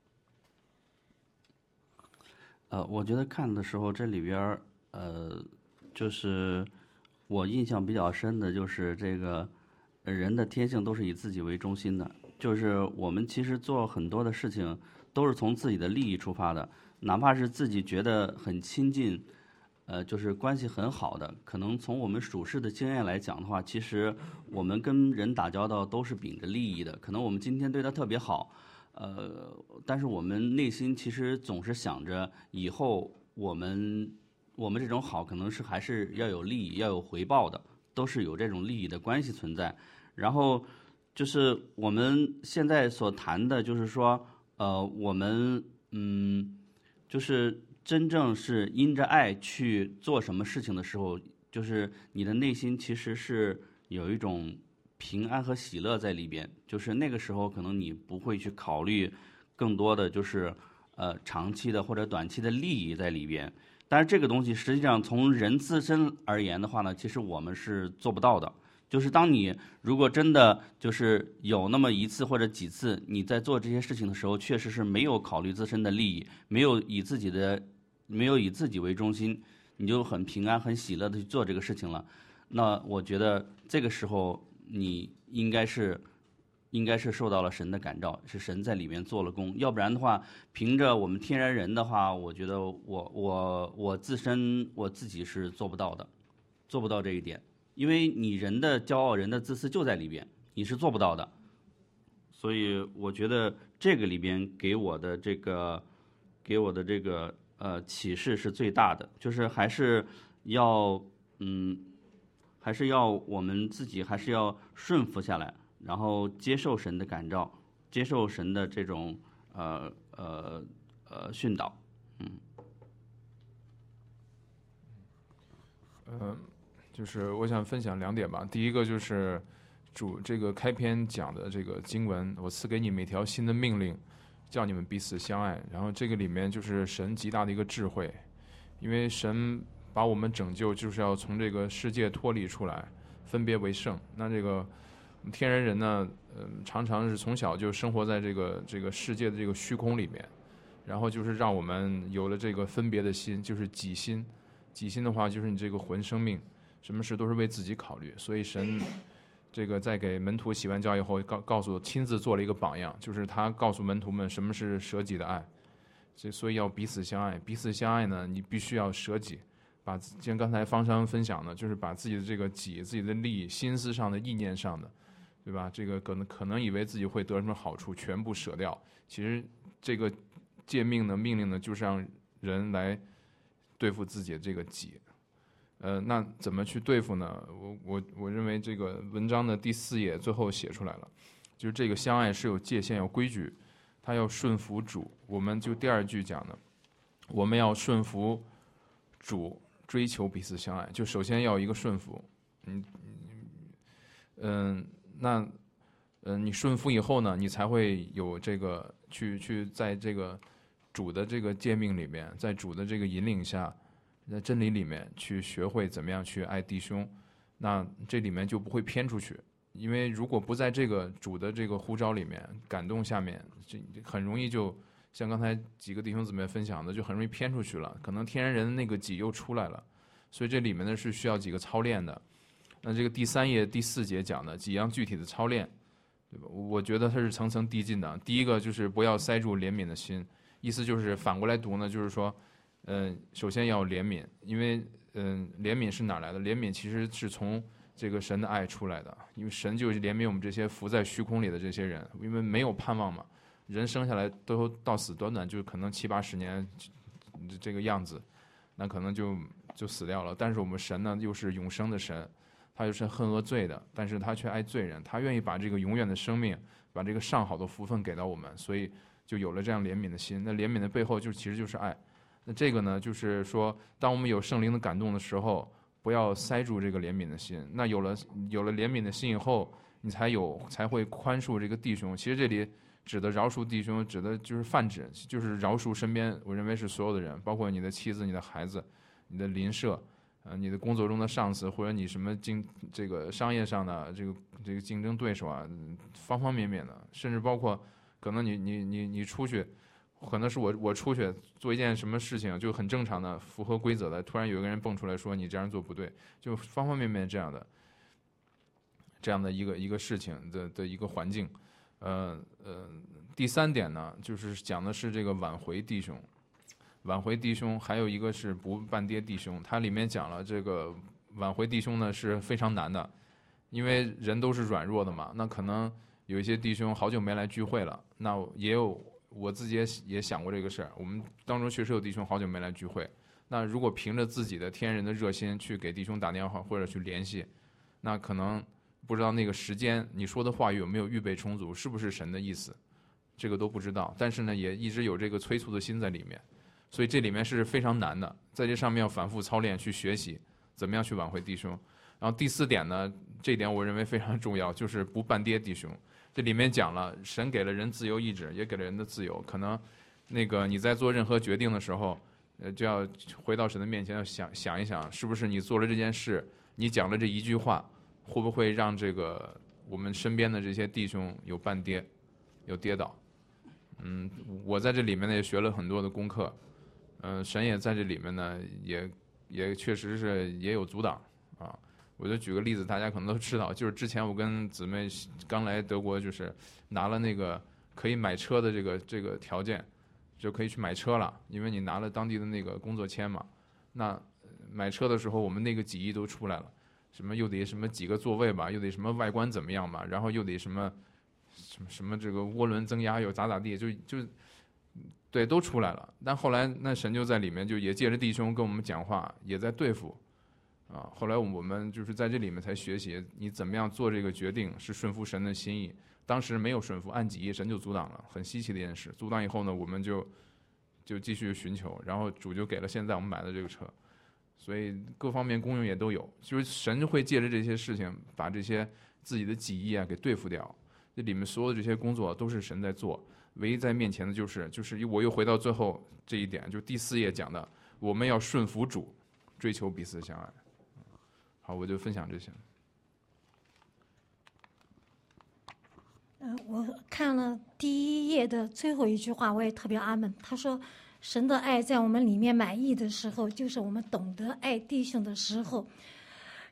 我觉得看的时候，这里边就是我印象比较深的，就是这个人的天性都是以自己为中心的，就是我们其实做很多的事情都是从自己的利益出发的，哪怕是自己觉得很亲近，就是关系很好的，可能从我们属世的经验来讲的话，其实我们跟人打交道都是秉着利益的，可能我们今天对他特别好。但是我们内心其实总是想着，以后我们这种好，可能是还是要有利益、要有回报的，都是有这种利益的关系存在。然后就是我们现在所谈的，就是说，我们就是真正是因着爱去做什么事情的时候，就是你的内心其实是有一种平安和喜乐在里边，就是那个时候可能你不会去考虑更多的就是长期的或者短期的利益在里边。但是这个东西实际上从人自身而言的话呢，其实我们是做不到的。就是当你如果真的就是有那么1次或者几次你在做这些事情的时候，确实是没有考虑自身的利益，没有以自己为中心，你就很平安很喜乐的去做这个事情了。那我觉得这个时候你应该是受到了神的感召，是神在里面做了工。要不然的话，凭着我们天然人的话，我觉得我自己是做不到的，做不到这一点。因为你人的骄傲、人的自私就在里边，你是做不到的。所以我觉得这个里边给我的这个启示是最大的，就是还是要我们自己还是要顺服下来，然后接受神的感召，接受神的这种训导。 就是我想分享2点吧。第一个就是主这个开篇讲的这个经文，我赐给你们一条新的命令，叫你们彼此相爱。然后这个里面就是神极大的一个智慧，因为神把我们拯救，就是要从这个世界脱离出来，分别为圣。那这个天然人呢，常常是从小就生活在这个世界的这个虚空里面，然后就是让我们有了这个分别的心，就是己心。己心的话，就是你这个魂生命，什么事都是为自己考虑。所以神这个在给门徒洗完脚以后，亲自做了一个榜样，就是他告诉门徒们什么是舍己的爱。所以要彼此相爱，彼此相爱呢，你必须要舍己，像刚才方商分享的，就是把自己的这个己、自己的利益、心思上的、意念上的，对吧？这个可能以为自己会得什么好处，全部舍掉。其实这个诫命的命令呢，就是让人来对付自己的这个己。那怎么去对付呢？我认为这个文章的第4页最后写出来了，就是这个相爱是有界限、有规矩。他要顺服主，我们就第2句讲的，我们要顺服主，追求彼此相爱。就首先要一个顺服，你顺服以后呢，你才会有这个去在这个主的这个诫命里面，在主的这个引领下，在真理里面去学会怎么样去爱弟兄，那这里面就不会偏出去。因为如果不在这个主的这个呼召里面感动下面，很容易就像刚才几个弟兄姊妹分享的，就很容易偏出去了，可能天然人的那个己又出来了。所以这里面呢是需要几个操练的。那这个第3页第4节讲的几样具体的操练，对吧？我觉得它是层层递进的。第一个就是不要塞住怜悯的心，意思就是反过来读呢，就是说，首先要怜悯，因为怜悯是哪来的？怜悯其实是从这个神的爱出来的，因为神就怜悯我们这些浮在虚空里的这些人，因为没有盼望嘛，人生下来都到死短短就可能70-80年这个样子，那可能就死掉了。但是我们神呢又是永生的神，他又是恨恶罪的，但是他却爱罪人，他愿意把这个永远的生命，把这个上好的福分给到我们，所以就有了这样怜悯的心。那怜悯的背后其实就是爱。那这个呢，就是说当我们有圣灵的感动的时候，不要塞住这个怜悯的心。那有了怜悯的心以后，你才会宽恕这个弟兄。其实这里指的饶恕弟兄，指的就是泛指，就是饶恕身边，我认为是所有的人，包括你的妻子、你的孩子、你的邻舍，你的工作中的上司，或者你什么这个商业上的这个竞争对手啊，方方面面的，甚至包括可能你出去。可能是我出去做一件什么事情就很正常的符合规则的，突然有一个人蹦出来说你这样做不对，就方方面面这样的一个事情的一个环境。第3点呢，就是讲的是这个挽回弟兄，还有一个是不半跌弟兄。它里面讲了这个挽回弟兄呢是非常难的，因为人都是软弱的嘛。那可能有一些弟兄好久没来聚会了，那也有。我自己也想过这个事儿，我们当中确实有弟兄好久没来聚会。那如果凭着自己的天然的热心去给弟兄打电话或者去联系，那可能不知道那个时间你说的话语有没有预备充足，是不是神的意思，这个都不知道。但是呢，也一直有这个催促的心在里面，所以这里面是非常难的，在这上面要反复操练去学习怎么样去挽回弟兄。然后第4点呢，这一点我认为非常重要，就是不半跌弟兄。这里面讲了，神给了人自由意志，也给了人的自由。可能那个你在做任何决定的时候，就要回到神的面前，要想一想，是不是你做了这件事，你讲了这一句话，会不会让这个我们身边的这些弟兄有半跌，有跌倒？我在这里面呢也学了很多的功课，神也在这里面呢也确实是也有阻挡啊。我就举个例子，大家可能都知道，就是之前我跟姊妹刚来德国，就是拿了那个可以买车的这个条件，就可以去买车了，因为你拿了当地的那个工作签嘛。那买车的时候，我们那个几亿都出来了，什么又得什么几个座位吧，又得什么外观怎么样吧，然后又得什么这个涡轮增压又咋地，就对都出来了。但后来那神就在里面，就也借着弟兄跟我们讲话，也在对付。后来我们就是在这里面才学习你怎么样做这个决定是顺服神的心意。当时没有顺服，按己意，神就阻挡了，很稀奇的一件事。阻挡以后呢，我们就继续寻求，然后主就给了现在我们买的这个车。所以各方面功用也都有，就是神会借着这些事情把这些自己的己意给对付掉。这里面所有的这些工作都是神在做，唯一在面前的就是我又回到最后这一点，就第4页讲的，我们要顺服主，追求彼此相爱。好，我就分享这些。 我看了第1页的最后一句话，我也特别阿们。他说，神的爱在我们里面满意的时候，就是我们懂得爱弟兄的时候。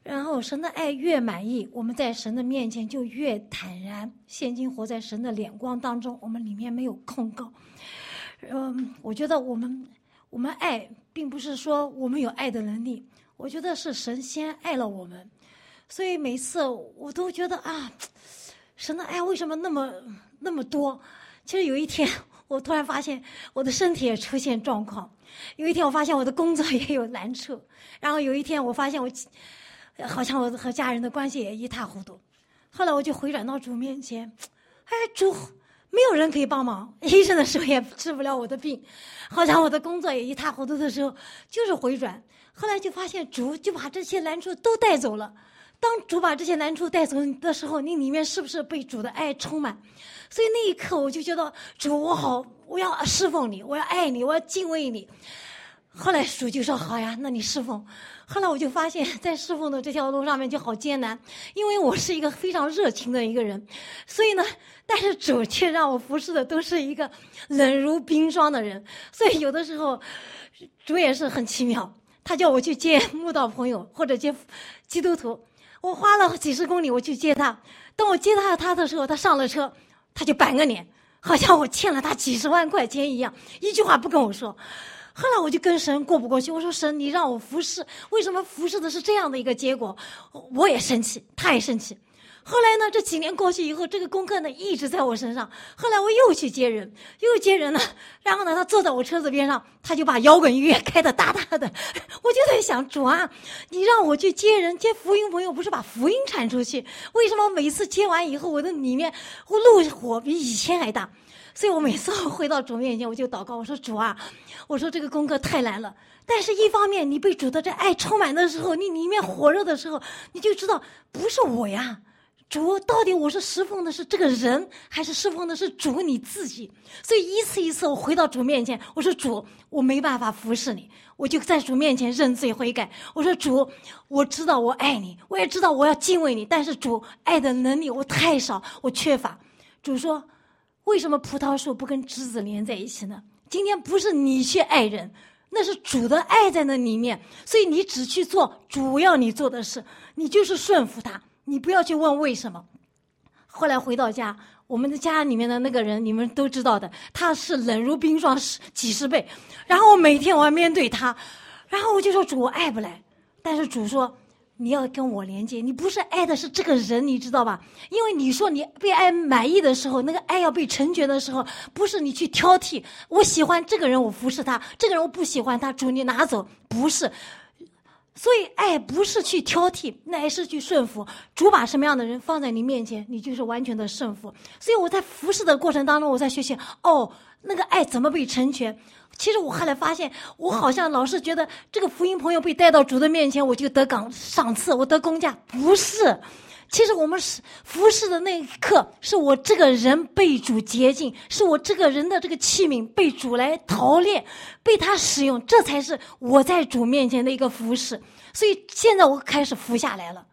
然后神的爱越满意，我们在神的面前就越坦然。现今活在神的脸光当中，我们里面没有控告。我觉得我们爱，并不是说我们有爱的能力，我觉得是神先爱了我们。所以每次我都觉得啊，神的爱为什么那么多？其实有一天，我突然发现我的身体也出现状况，有一天我发现我的工作也有难处，然后有一天我发现好像我和家人的关系也一塌糊涂。后来我就回转到主面前，主，没有人可以帮忙，医生的时候也治不了我的病，好像我的工作也一塌糊涂的时候，就是回转。后来就发现主就把这些难处都带走了。当主把这些难处带走的时候，你里面是不是被主的爱充满？所以那一刻我就觉得主，我要侍奉你，我要爱你，我要敬畏你。后来主就说好呀，那你侍奉。后来我就发现在侍奉的这条路上面就好艰难，因为我是一个非常热情的一个人，所以呢，但是主却让我服侍的都是一个冷如冰霜的人。所以有的时候主也是很奇妙，他叫我去接慕道朋友或者接基督徒，我花了几十公里我去接他，当我接他的时候，他上了车，他就板个脸，好像我欠了他几十万块钱一样，一句话不跟我说。后来我就跟神过不过去，我说神，你让我服侍，为什么服侍的是这样的一个结果？我也生气，他也生气。后来呢，这几年过去以后，这个功课呢一直在我身上。后来我又去接人呢，然后呢，他坐在我车子边上，他就把摇滚音乐开得大大的。我就在想，主啊，你让我去接人，接福音朋友，不是把福音传出去？为什么每次接完以后，我的里面怒火比以前还大？所以我每次回到主面前，我就祷告，我说主啊，我说这个功课太难了。但是一方面，你被主的这爱充满的时候，你里面火热的时候，你就知道不是我呀。主，到底我是侍奉的是这个人，还是侍奉的是主你自己？所以一次一次我回到主面前，我说主，我没办法服侍你，我就在主面前认罪悔改。我说主，我知道我爱你，我也知道我要敬畏你，但是主，爱的能力我太少，我缺乏。主说，为什么葡萄树不跟枝子连在一起呢？今天不是你去爱人，那是主的爱在那里面，所以你只去做主要你做的事，你就是顺服他，你不要去问为什么。后来回到家，我们的家里面的那个人你们都知道的，他是冷如冰霜几十倍，然后我每天我要面对他，然后我就说主，我爱不来。但是主说你要跟我连接，你不是爱的是这个人，你知道吧？因为你说你被爱满意的时候，那个爱要被成全的时候，不是你去挑剔，我喜欢这个人我服侍他，这个人我不喜欢他，主你拿走，不是。所以爱不是去挑剔，乃是去顺服。主把什么样的人放在你面前，你就是完全的顺服。所以我在服侍的过程当中，我在学习那个爱怎么被成全。其实我后来发现，我好像老是觉得这个福音朋友被带到主的面前，我就得赏赐，我得工价，不是。其实我们服侍的那一刻，是我这个人被主洁净，是我这个人的这个器皿被主来陶炼，被他使用，这才是我在主面前的一个服侍。所以现在我开始服下来了。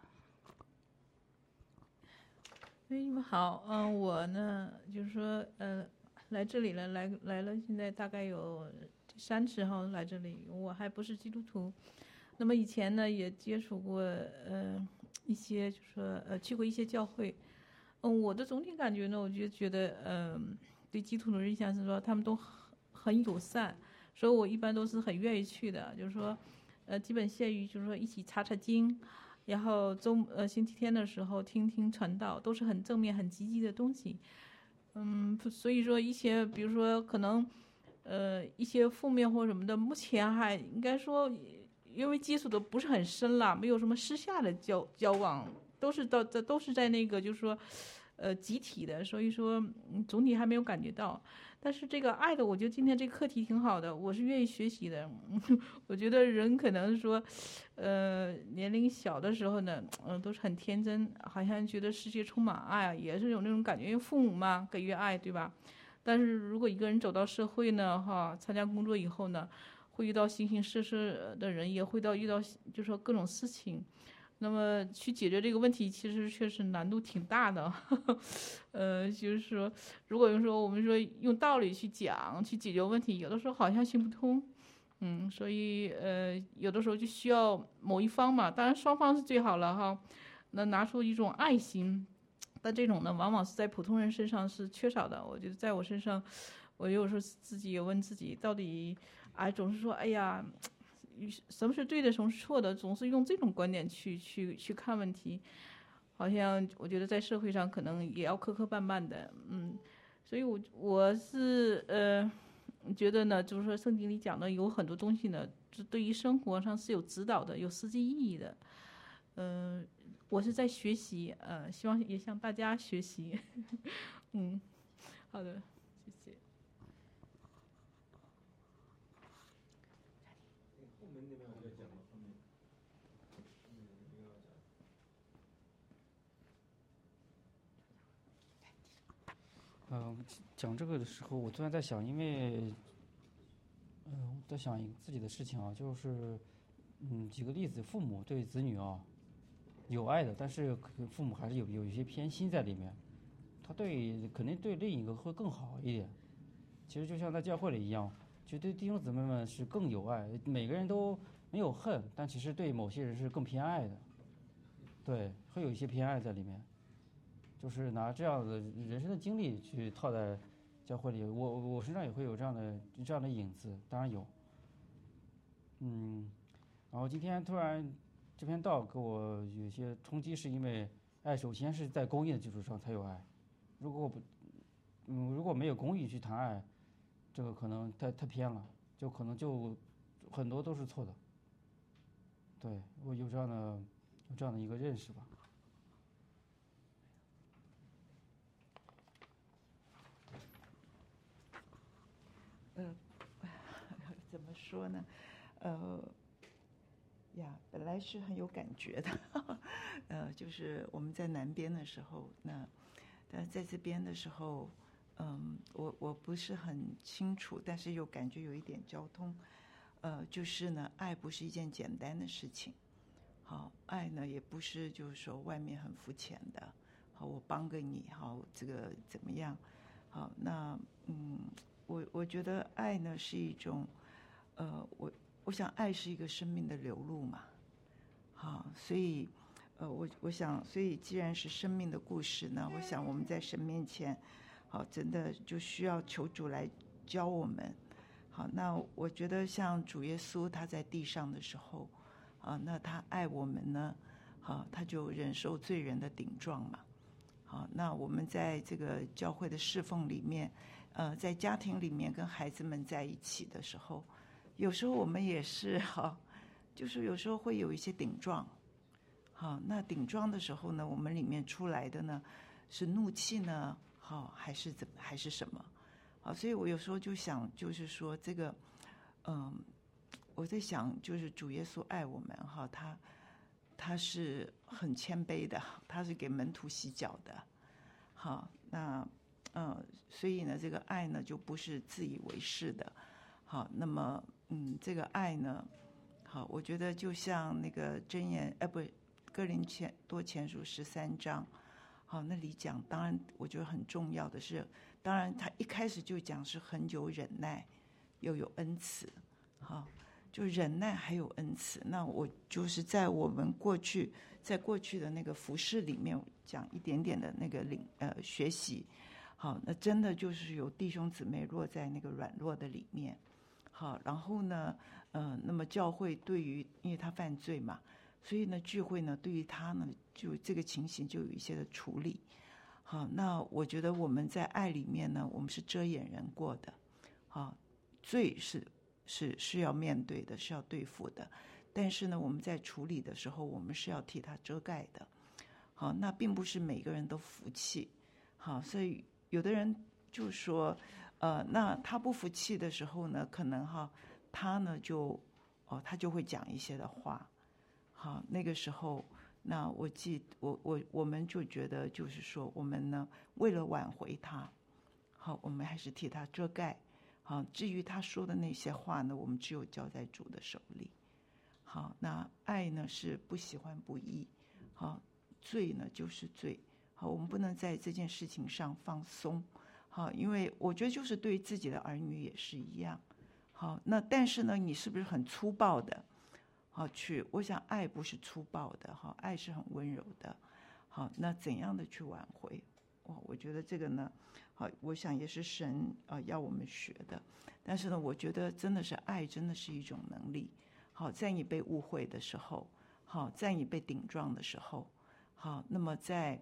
你们好，我呢就是说，来这里了，来了，现在大概有3次哈来这里，我还不是基督徒，那么以前呢也接触过一些就是说去过一些教会，我的总体感觉呢，我就觉得对基督徒的印象是说他们都很友善，所以我一般都是很愿意去的，就是说基本限于就是说一起查经，然后星期天的时候听听传道，都是很正面很积极的东西。所以说一些比如说可能一些负面或什么的，目前还应该说因为接触的不是很深了，没有什么私下的交往，都是在那个就是说集体的，所以说总体还没有感觉到。但是这个爱的，我觉得今天这个课题挺好的，我是愿意学习的。我觉得人可能说年龄小的时候呢都是很天真，好像觉得世界充满爱，也是有那种感觉，因为父母嘛给予爱，对吧？但是如果一个人走到社会呢参加工作以后呢，会遇到形形色色的人，也会遇到就是说各种事情，那么去解决这个问题其实确实难度挺大的。就是说如果说我们说用道理去讲去解决问题，有的时候好像行不通。 所以有的时候就需要某一方嘛，当然双方是最好了哈，那拿出一种爱心，但这种呢，往往是在普通人身上是缺少的。我觉得在我身上，我有时候自己也问自己，到底总是说，哎呀，什么是对的，什么是错的，总是用这种观点去看问题，好像我觉得在社会上可能也要磕磕绊绊的，所以我是觉得呢，就是说圣经里讲的有很多东西呢，对于生活上是有指导的，有实际意义的。我是在学习，希望也向大家学习。好的，谢谢。 讲这个的时候，我突然在想，因为，我在想自己的事情啊，就是，举个例子，父母对子女啊，有爱的，但是父母还是有一些偏心在里面，他肯定对另一个会更好一点。其实就像在教会里一样，就对弟兄姊妹们是更有爱，每个人都没有恨，但其实对某些人是更偏爱的，对，会有一些偏爱在里面。就是拿这样的人生的经历去套在教会里，我身上也会有这样的影子，当然有。然后今天突然这篇道给我有些冲击，是因为爱首先是在公义的基础上才有爱，如果没有公义去谈爱，这个可能太偏了，就可能就很多都是错的。对，我有这样的一个认识吧。 怎么说呢？本来是很有感觉的，就是我们在南边的时候，但是在这边的时候，我不是很清楚，但是又感觉有一点交通，就是呢，爱不是一件简单的事情，好，爱呢也不是就是说外面很肤浅的，好，我帮个你，好，这个怎么样，好，那我觉得爱呢是一种，我想爱是一个生命的流露嘛，好，所以，我想，所以既然是生命的故事呢，我想我们在神面前，好，真的就需要求主来教我们，好，那我觉得像主耶稣他在地上的时候，那他爱我们呢，好，他就忍受罪人的顶撞嘛，好，那我们在这个教会的侍奉里面。在家庭里面跟孩子们在一起的时候，有时候我们也是就是有时候会有一些顶撞，好，那顶撞的时候呢，我们里面出来的呢是怒气呢，好，还是什么，好，所以我有时候就想，就是说这个，我在想，就是主耶稣爱我们哈，他是很谦卑的，他是给门徒洗脚的，好，那。所以呢，这个爱呢就不是自以为是的，好，那么这个爱呢，好，我觉得就像那个箴言，哥林多前书13章，好，那里讲，当然我觉得很重要的是，当然他一开始就讲是很有忍耐，又有恩慈，好，就忍耐还有恩慈。那我就是在我们过去的那个服事里面讲一点点的那个学习。好，那真的就是有弟兄姊妹落在那个软弱的里面，好，然后呢，那么教会对于，因为他犯罪嘛，所以呢，聚会呢对于他呢，就这个情形就有一些的处理，好，那我觉得我们在爱里面呢，我们是遮掩人过的，好，罪是要面对的，是要对付的，但是呢，我们在处理的时候，我们是要替他遮盖的，好，那并不是每个人都服气，好，所以。有的人就说，那他不服气的时候呢，可能他呢他就会讲一些的话，好，那个时候，那我们就觉得就是说，我们呢为了挽回他，好，我们还是替他遮盖，好，至于他说的那些话呢，我们只有交在主的手里，好，那爱呢是不喜欢不义，好，罪呢就是罪。好，我们不能在这件事情上放松，好，因为我觉得就是对自己的儿女也是一样， 好，那但是呢，你是不是很粗暴的？好，我想爱不是粗暴的，好，爱是很温柔的。好，那怎样的去挽回？我觉得这个呢，好，我想也是神要我们学的。但是呢，我觉得真的是爱，真的是一种能力。好，在你被误会的时候，好，在你被顶撞的时候，好，那么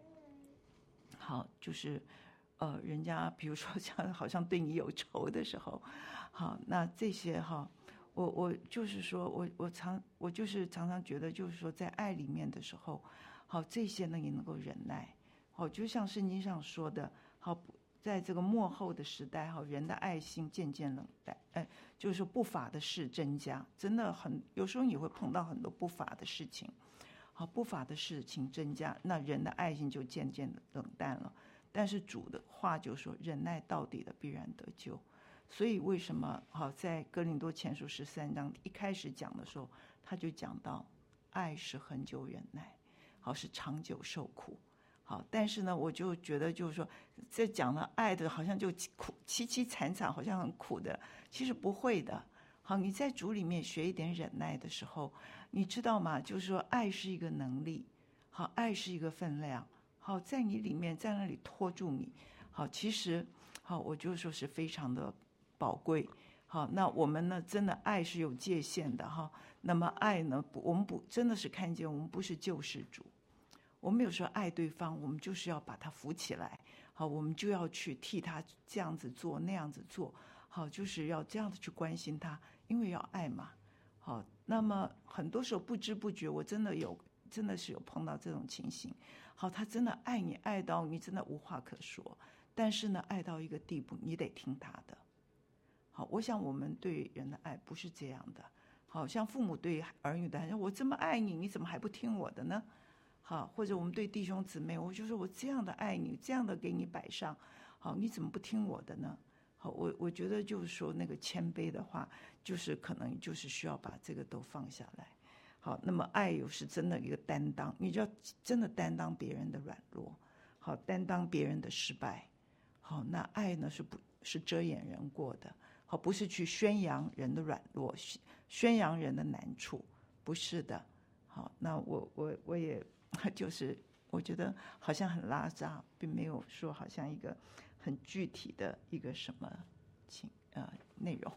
就是人家比如说像好像对你有仇的时候，好，那这些我就是说我就是常常觉得，就是说在爱里面的时候，好，这些呢也能够忍耐。好，就像圣经上说的，好，在这个末后的时代，好，人的爱心渐渐冷淡，就是说不法的事增加，真的有时候你会碰到很多不法的事情，好，不法的事情增加，那人的爱心就渐渐的冷淡了。但是主的话就说，忍耐到底的必然得救。所以为什么好在哥林多前书13章一开始讲的时候，他就讲到爱是恒久忍耐，好，是长久受苦。好，但是呢，我就觉得就是说，在讲了爱的，好像就苦凄凄惨惨，好像很苦的，其实不会的。好，你在主里面学一点忍耐的时候，你知道吗？就是说，爱是一个能力，好，爱是一个分量，好，在你里面，在那里拖住你，好，其实好，我就说是非常的宝贵。好，那我们呢，真的爱是有界限的哈。那么爱呢，我们不真的是看见，我们不是救世主。我们有时候爱对方，我们就是要把他扶起来，好，我们就要去替他这样子做那样子做，好，就是要这样子去关心他，因为要爱嘛。好，那么很多时候不知不觉，我真的是有碰到这种情形。好，他真的爱你，爱到你真的无话可说，但是呢，爱到一个地步，你得听他的。好，我想我们对人的爱不是这样的。好像父母对儿女的爱，我这么爱你，你怎么还不听我的呢？好，或者我们对弟兄姊妹，我就说我这样的爱你，这样的给你摆上，好，你怎么不听我的呢？好，我觉得就是说那个谦卑的话，就是可能就是需要把这个都放下来。好，那么爱有是真的一个担当，你就要真的担当别人的软弱，好，担当别人的失败。好，那爱呢是遮掩人过的，好，不是去宣扬人的软弱，宣扬人的难处，不是的。好，那我也就是我觉得好像很拉杂，并没有说好像一个很具体的一个什么内容。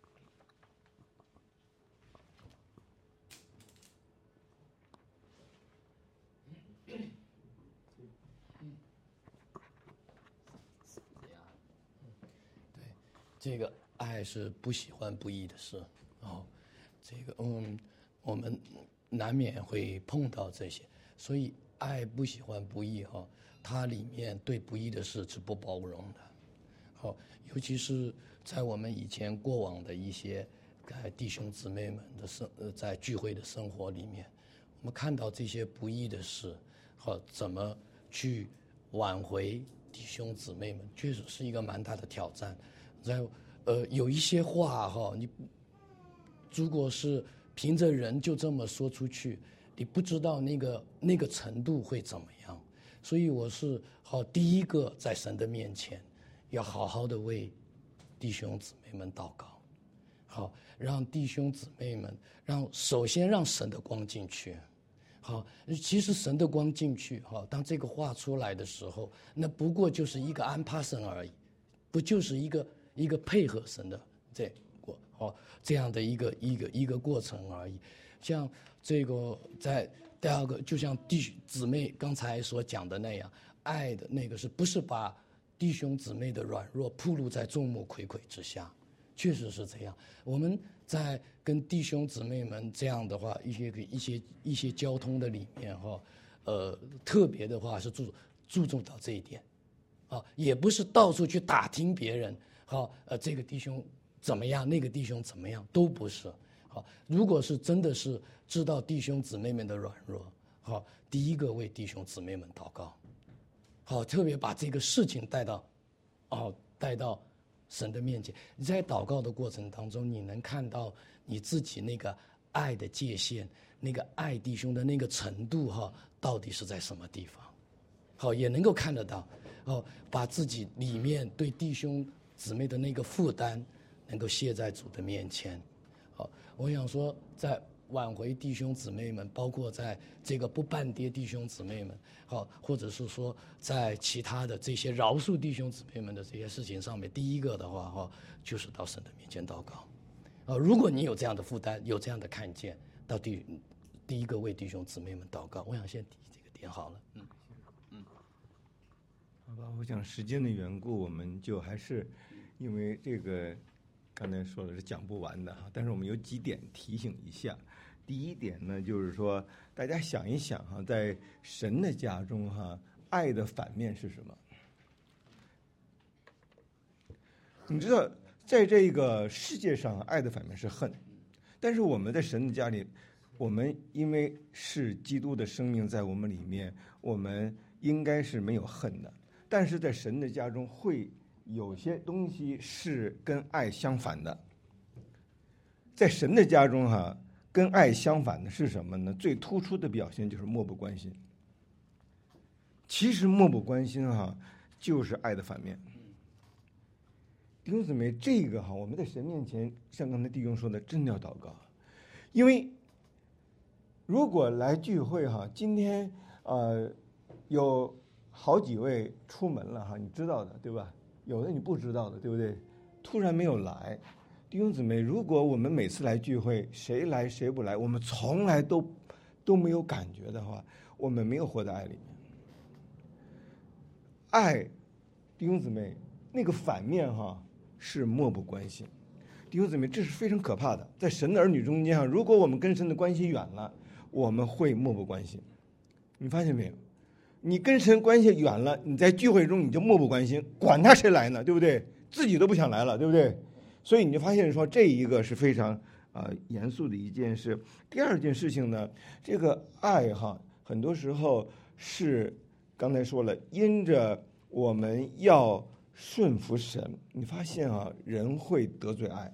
这个爱是不喜欢不义的事，这个我们难免会碰到这些，所以爱不喜欢不义它里面对不义的事是不包容的。好，尤其是在我们以前过往的一些弟兄姊妹们的在聚会的生活里面，我们看到这些不义的事，怎么去挽回弟兄姊妹们，确实是一个蛮大的挑战。有一些话你如果是凭着人就这么说出去，你不知道那个程度会怎么样。所以我是第一个在神的面前要好好的为弟兄姊妹们祷告，好，让弟兄姊妹们首先让神的光进去。好，其实神的光进去当这个话出来的时候，那不过就是一个安帕神而已，不就是一个配合神的这样的一个过程而已。像这个在第二个，就像弟兄姊妹刚才所讲的那样，爱的那个是不是把弟兄姊妹的软弱暴露在众目睽睽之下？确实是这样。我们在跟弟兄姊妹们这样的话一些交通的里面特别的话是注重到这一点也不是到处去打听别人这个弟兄怎么样，那个弟兄怎么样，都不是。如果是真的是知道弟兄姊妹们的软弱，第一个为弟兄姊妹们祷告，特别把这个事情带到神的面前。你在祷告的过程当中，你能看到你自己那个爱的界限，那个爱弟兄的那个程度到底是在什么地方，也能够看得到，把自己里面对弟兄姊妹的那个负担， 能够卸在主的面前。好，我想说，在挽回弟兄姊妹们，包括在这个不半跌弟兄姊妹们，好，或者是说在其他的这些饶恕弟兄姊妹们的这些事情上面，第一个的话哈，就是到神的面前祷告。如果你有这样的负担，有这样的看见，到第一个为弟兄姊妹们祷告。我想先提这个点好了。 好吧，我想时间的缘故，我们就还是因为这个刚才说的是讲不完的哈，但是我们有几点提醒一下。第一点呢，就是说大家想一想哈，在神的家中哈，爱的反面是什么？你知道，在这个世界上，爱的反面是恨，但是我们在神的家里，我们因为是基督的生命在我们里面，我们应该是没有恨的。但是在神的家中，会有些东西是跟爱相反的。在神的家中哈，跟爱相反的是什么呢？最突出的表现就是漠不关心。其实漠不关心哈，就是爱的反面。弟兄姊妹，这个哈，我们在神面前，像刚才弟兄说的，真的要祷告，因为如果来聚会哈，今天有好几位出门了哈，你知道的对吧？有的你不知道的，对不对？突然没有来，弟兄姊妹，如果我们每次来聚会，谁来谁不来，我们从来都没有感觉的话，我们没有活在爱里面。爱，弟兄姊妹，那个反面哈是漠不关心。弟兄姊妹，这是非常可怕的。在神的儿女中间哈，如果我们跟神的关系远了，我们会漠不关心。你发现没有？你跟神关系远了，你在聚会中你就漠不关心，管他谁来呢，对不对？自己都不想来了，对不对？所以你就发现说，这一个是非常严肃的一件事。第二件事情呢，这个爱哈，很多时候是刚才说了，因着我们要顺服神，你发现啊，人会得罪爱。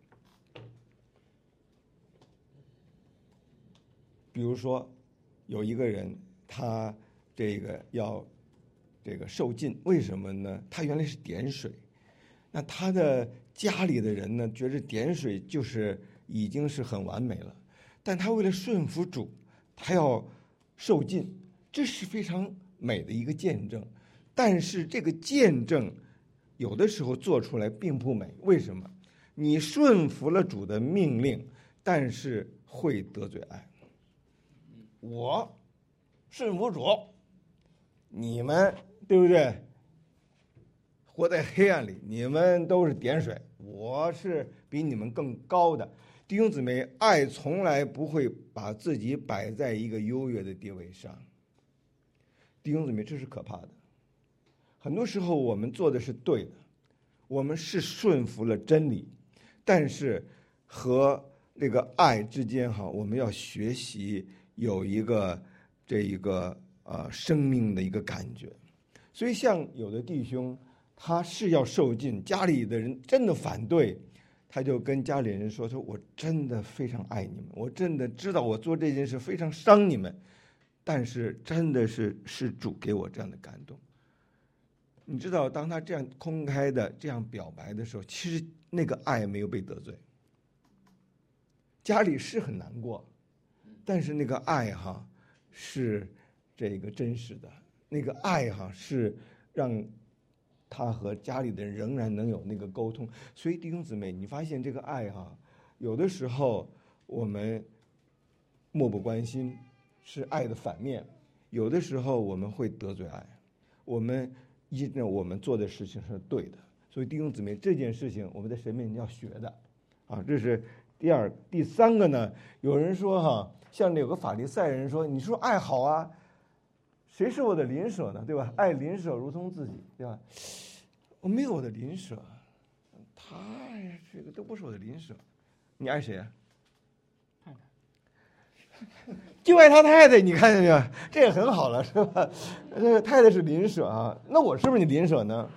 比如说，有一个人他这个要这个受浸，为什么呢？他原来是点水，那他的家里的人呢，觉得点水就是已经是很完美了，但他为了顺服主，他要受浸，这是非常美的一个见证。但是这个见证有的时候做出来并不美，为什么？你顺服了主的命令，但是会得罪爱。我顺服主，你们对不对？活在黑暗里，你们都是点水，我是比你们更高的。弟兄姊妹，爱从来不会把自己摆在一个优越的地位上。弟兄姊妹，这是可怕的。很多时候我们做的是对的，我们是顺服了真理，但是和那个爱之间哈，我们要学习有一个这一个生命的一个感觉。所以像有的弟兄，他是要受浸，家里的人真的反对，他就跟家里人说我真的非常爱你们，我真的知道我做这件事非常伤你们，但是真的是主给我这样的感动。你知道，当他这样公开的这样表白的时候，其实那个爱没有被得罪。家里是很难过，但是那个爱哈是这个真实的，那个爱哈是让他和家里的人仍然能有那个沟通。所以弟兄姊妹，你发现这个爱哈，有的时候我们漠不关心是爱的反面，有的时候我们会得罪爱，我们依着我们做的事情是对的。所以弟兄姊妹，这件事情我们在神面前要学的啊，这是第二。第三个呢，有人说哈，像有个法利赛人说，你说爱好啊，谁是我的邻舍呢？对吧？爱邻舍如同自己，对吧？我没有我的邻舍，他这个都不是我的邻舍，你爱谁啊？ 太太， 就爱他太太，你看见没有？这也很好了，是吧？这个太太是邻舍啊，那我是不是你邻舍呢？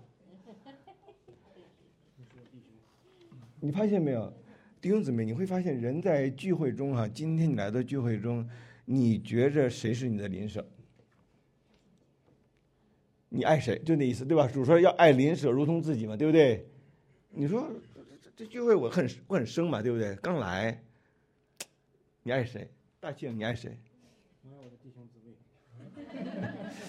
你发现没有，弟兄姊妹，你会发现人在聚会中哈，今天你来到聚会中，你觉着谁是你的邻舍？你爱谁？就那意思，对吧？主说要爱邻舍如同自己嘛，对不对？你说这聚会我很生嘛，对不对？刚来，你爱谁？大庆，你爱谁？ 我爱我的弟兄姊妹。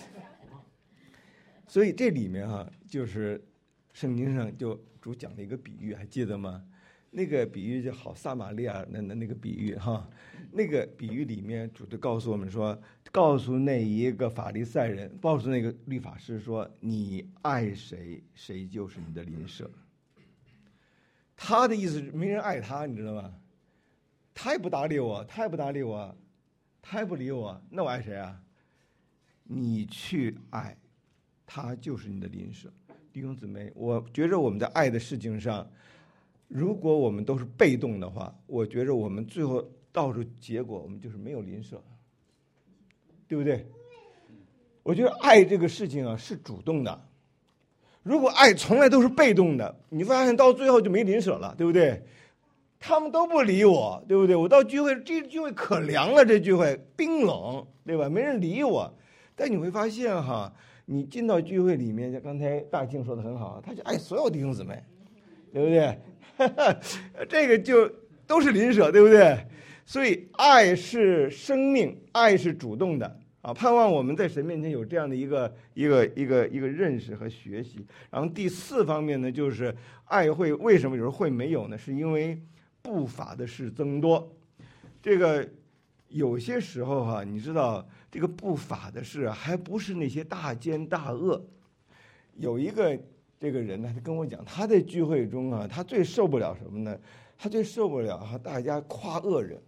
所以这里面就是圣经上就主讲了一个比喻，还记得吗？那个比喻就好撒玛利亚人的那个比喻那个比喻里面主就告诉我们说，告诉那一个法利赛人，告诉那个律法师说，你爱谁，谁就是你的邻舍。他的意思是没人爱他，你知道吗？他也不搭理我，他也不搭理我，他也不理我，那我爱谁啊？你去爱，他就是你的邻舍。弟兄姊妹，我觉着我们在爱的事情上，如果我们都是被动的话，我觉着我们最后到处结果，我们就是没有邻舍，对不对？我觉得爱这个事情是主动的。如果爱从来都是被动的，你发现到最后就没邻舍了，对不对？他们都不理我，对不对？我到聚会，这聚会可凉了，这聚会冰冷，对吧？没人理我。但你会发现你进到聚会里面，像刚才大庆说的很好，他就爱所有弟兄姊妹，对不对？这个就都是邻舍，对不对？所以爱是生命，爱是主动的盼望我们在神面前有这样的一个认识和学习。然后第4方面呢，就是爱会为什么有时候会没有呢？是因为不法的事增多。这个有些时候你知道这个不法的事还不是那些大奸大恶。有一个这个人呢，他跟我讲，他在聚会中他最受不了什么呢？他最受不了大家夸恶人。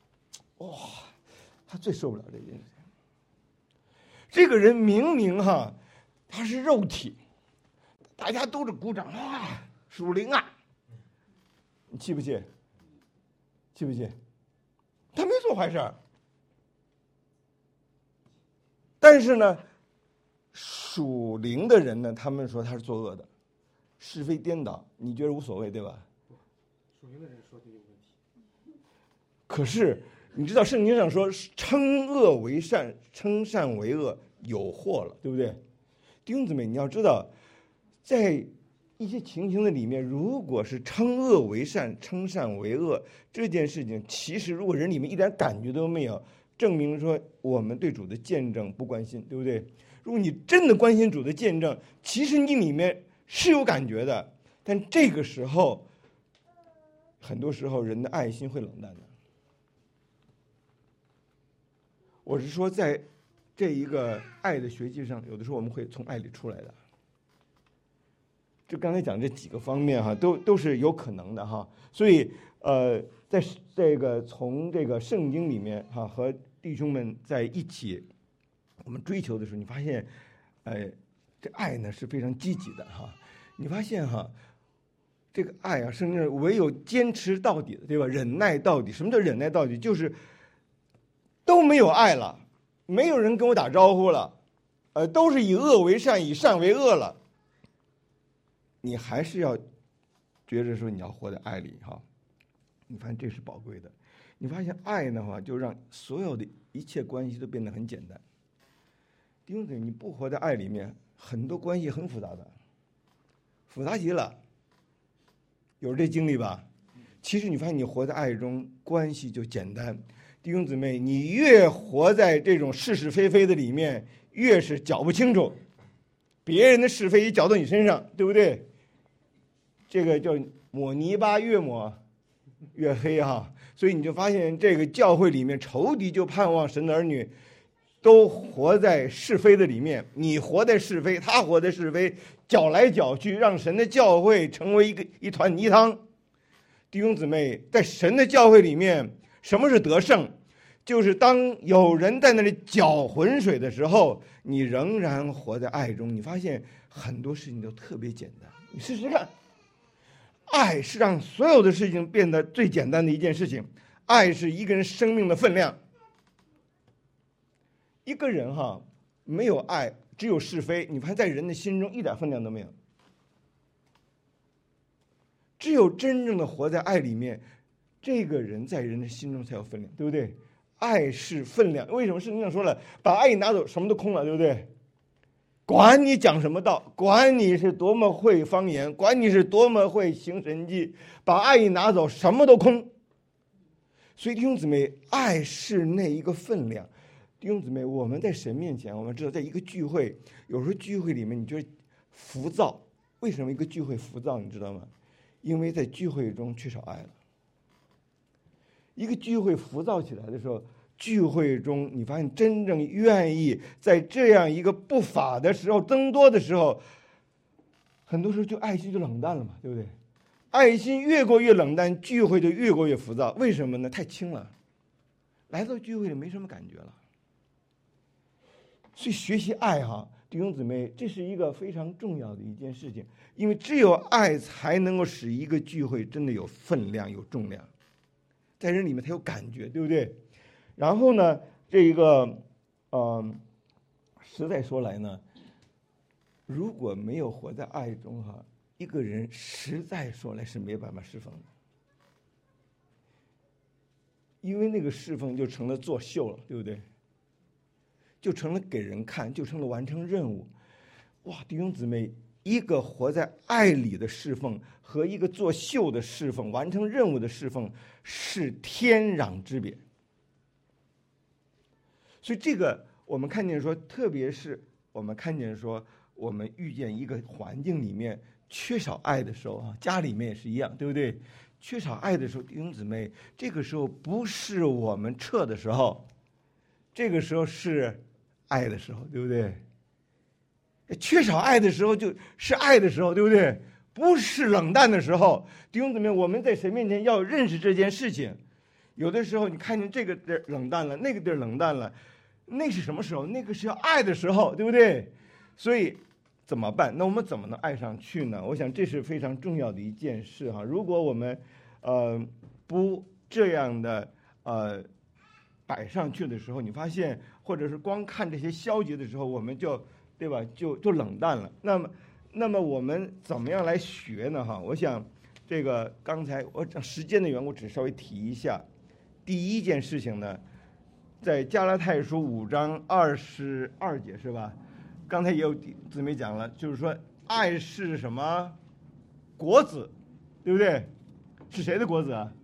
他最受不了这件事情。这个人明明他是肉体，大家都是鼓掌属灵啊，你气不气？气不气？他没做坏事儿，但是呢，属灵的人呢，他们说他是作恶的，是非颠倒，你觉得无所谓对吧？ 属灵的人说这有问题。 可是你知道圣经上说，称恶为善，称善为恶，有祸了，对不对？弟兄姊妹，你要知道，在一些情形的里面，如果是称恶为善，称善为恶这件事情，其实如果人里面一点感觉都没有，证明说我们对主的见证不关心，对不对？如果你真的关心主的见证，其实你里面是有感觉的，但这个时候，很多时候人的爱心会冷淡的。我是说，在这一个爱的学习上，有的时候我们会从爱里出来的。就刚才讲这几个方面都是有可能的所以在这个从这个圣经里面和弟兄们在一起，我们追求的时候，你发现，这爱呢是非常积极的你发现这个爱圣经唯有坚持到底的，对吧？忍耐到底。什么叫忍耐到底？就是都没有爱了，没有人跟我打招呼了，都是以恶为善，以善为恶了。你还是要觉着说你要活在爱里你发现这是宝贵的。你发现爱的话，就让所有的一切关系都变得很简单。弟兄姊妹，你不活在爱里面，很多关系很复杂的，复杂极了。有这经历吧？其实你发现你活在爱中，关系就简单。弟兄姊妹，你越活在这种是是非非的里面，越是搅不清楚，别人的是非也搅到你身上，对不对？这个叫抹泥巴，越抹越黑所以你就发现这个教会里面，仇敌就盼望神的儿女都活在是非的里面，你活在是非，他活在是非，搅来搅去，让神的教会成为一团泥汤。弟兄姊妹，在神的教会里面，什么是得胜？就是当有人在那里搅浑水的时候，你仍然活在爱中，你发现很多事情都特别简单。你试试看，爱是让所有的事情变得最简单的一件事情。爱是一个人生命的分量。一个人没有爱，只有是非，你发现在人的心中一点分量都没有。只有真正的活在爱里面，这个人在人的心中才有分量，对不对？爱是分量。为什么圣经上说了，把爱拿走，什么都空了，对不对？ 管你讲什么道，管你是多么会方言，管你是多么会行神迹，把爱一拿走，什么都空。所以弟兄姊妹，爱是那一个分量。弟兄姊妹，我们在神面前，我们知道，在一个聚会，有时候聚会里面，你觉得浮躁。为什么一个聚会浮躁？你知道吗？因为在聚会中缺少爱了。一个聚会浮躁起来的时候，聚会中你发现真正愿意在这样一个不法的时候增多的时候，很多时候就爱心就冷淡了嘛，对不对？爱心越过越冷淡，聚会就越过越浮躁。为什么呢？太轻了，来到聚会里没什么感觉了。所以学习爱弟兄姊妹，这是一个非常重要的一件事情，因为只有爱才能够使一个聚会真的有分量、有重量，在人里面才有感觉，对不对？然后呢，这一个，实在说来呢，如果没有活在爱中一个人实在说来是没办法侍奉的，因为那个侍奉就成了作秀了，对不对？就成了给人看，就成了完成任务。哇，弟兄姊妹，一个活在爱里的侍奉和一个作秀的侍奉、完成任务的侍奉是天壤之别。所以这个我们看见说，特别是我们看见说，我们遇见一个环境里面缺少爱的时候家里面也是一样，对不对？缺少爱的时候，弟兄姊妹，这个时候不是我们撤的时候，这个时候是爱的时候，对不对？缺少爱的时候就是爱的时候，对不对？不是冷淡的时候。弟兄姊妹，我们在神面前要认识这件事情。有的时候你看见这个地儿冷淡了，那个地儿冷淡了，那是什么时候？那个是要爱的时候，对不对？所以怎么办？那我们怎么能爱上去呢？我想这是非常重要的一件事如果我们不这样的摆上去的时候，你发现或者是光看这些消极的时候，我们就对吧？就冷淡了。那么我们怎么样来学呢？我想这个刚才我时间的缘故，只稍微提一下。第一件事情呢，在加拉太书5章22节是吧？刚才也有姊妹讲了，就是说爱是什么果子，对不对？是谁的果子啊？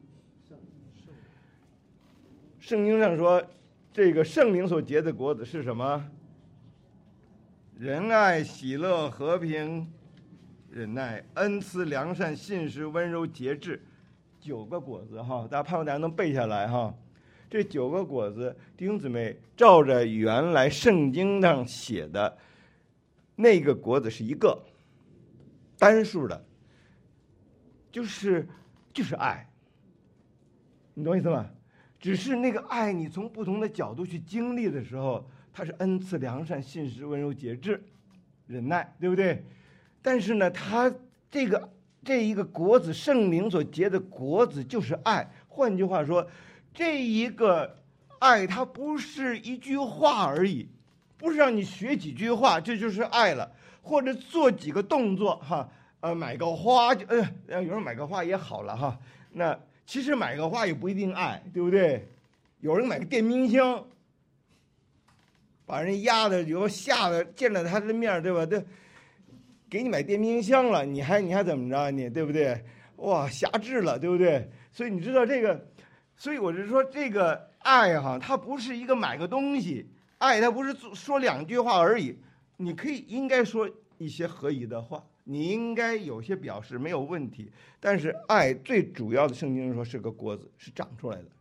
圣经上说，这个圣灵所结的果子是什么？仁爱、喜乐、和平、忍耐、恩慈、良善、信实、温柔、节制，9个果子大家盼望大家能背下来这9个果子，弟兄姊妹，照着原来圣经上写的那个果子是一个单数的，就是爱，你懂我意思吗？只是那个爱，你从不同的角度去经历的时候，它是恩慈、良善、信实、温柔、节制、忍耐，对不对？但是呢，它这一个果子，圣灵所结的果子就是爱。换句话说，这一个爱，它不是一句话而已，不是让你学几句话这就是爱了，或者做几个动作买个花就有人买个花也好了那其实买个花也不一定爱，对不对？有人买个电冰箱，把人压的有吓得见了他的面，对吧？给你买电冰箱了，你还怎么着你，对不对？哇，狭制了，对不对？所以你知道这个，所以我是说这个爱它不是一个买个东西，爱它不是说2句话而已。你应该说一些合宜的话，你应该有些表示没有问题，但是爱最主要的，圣经说是个果子，是长出来的。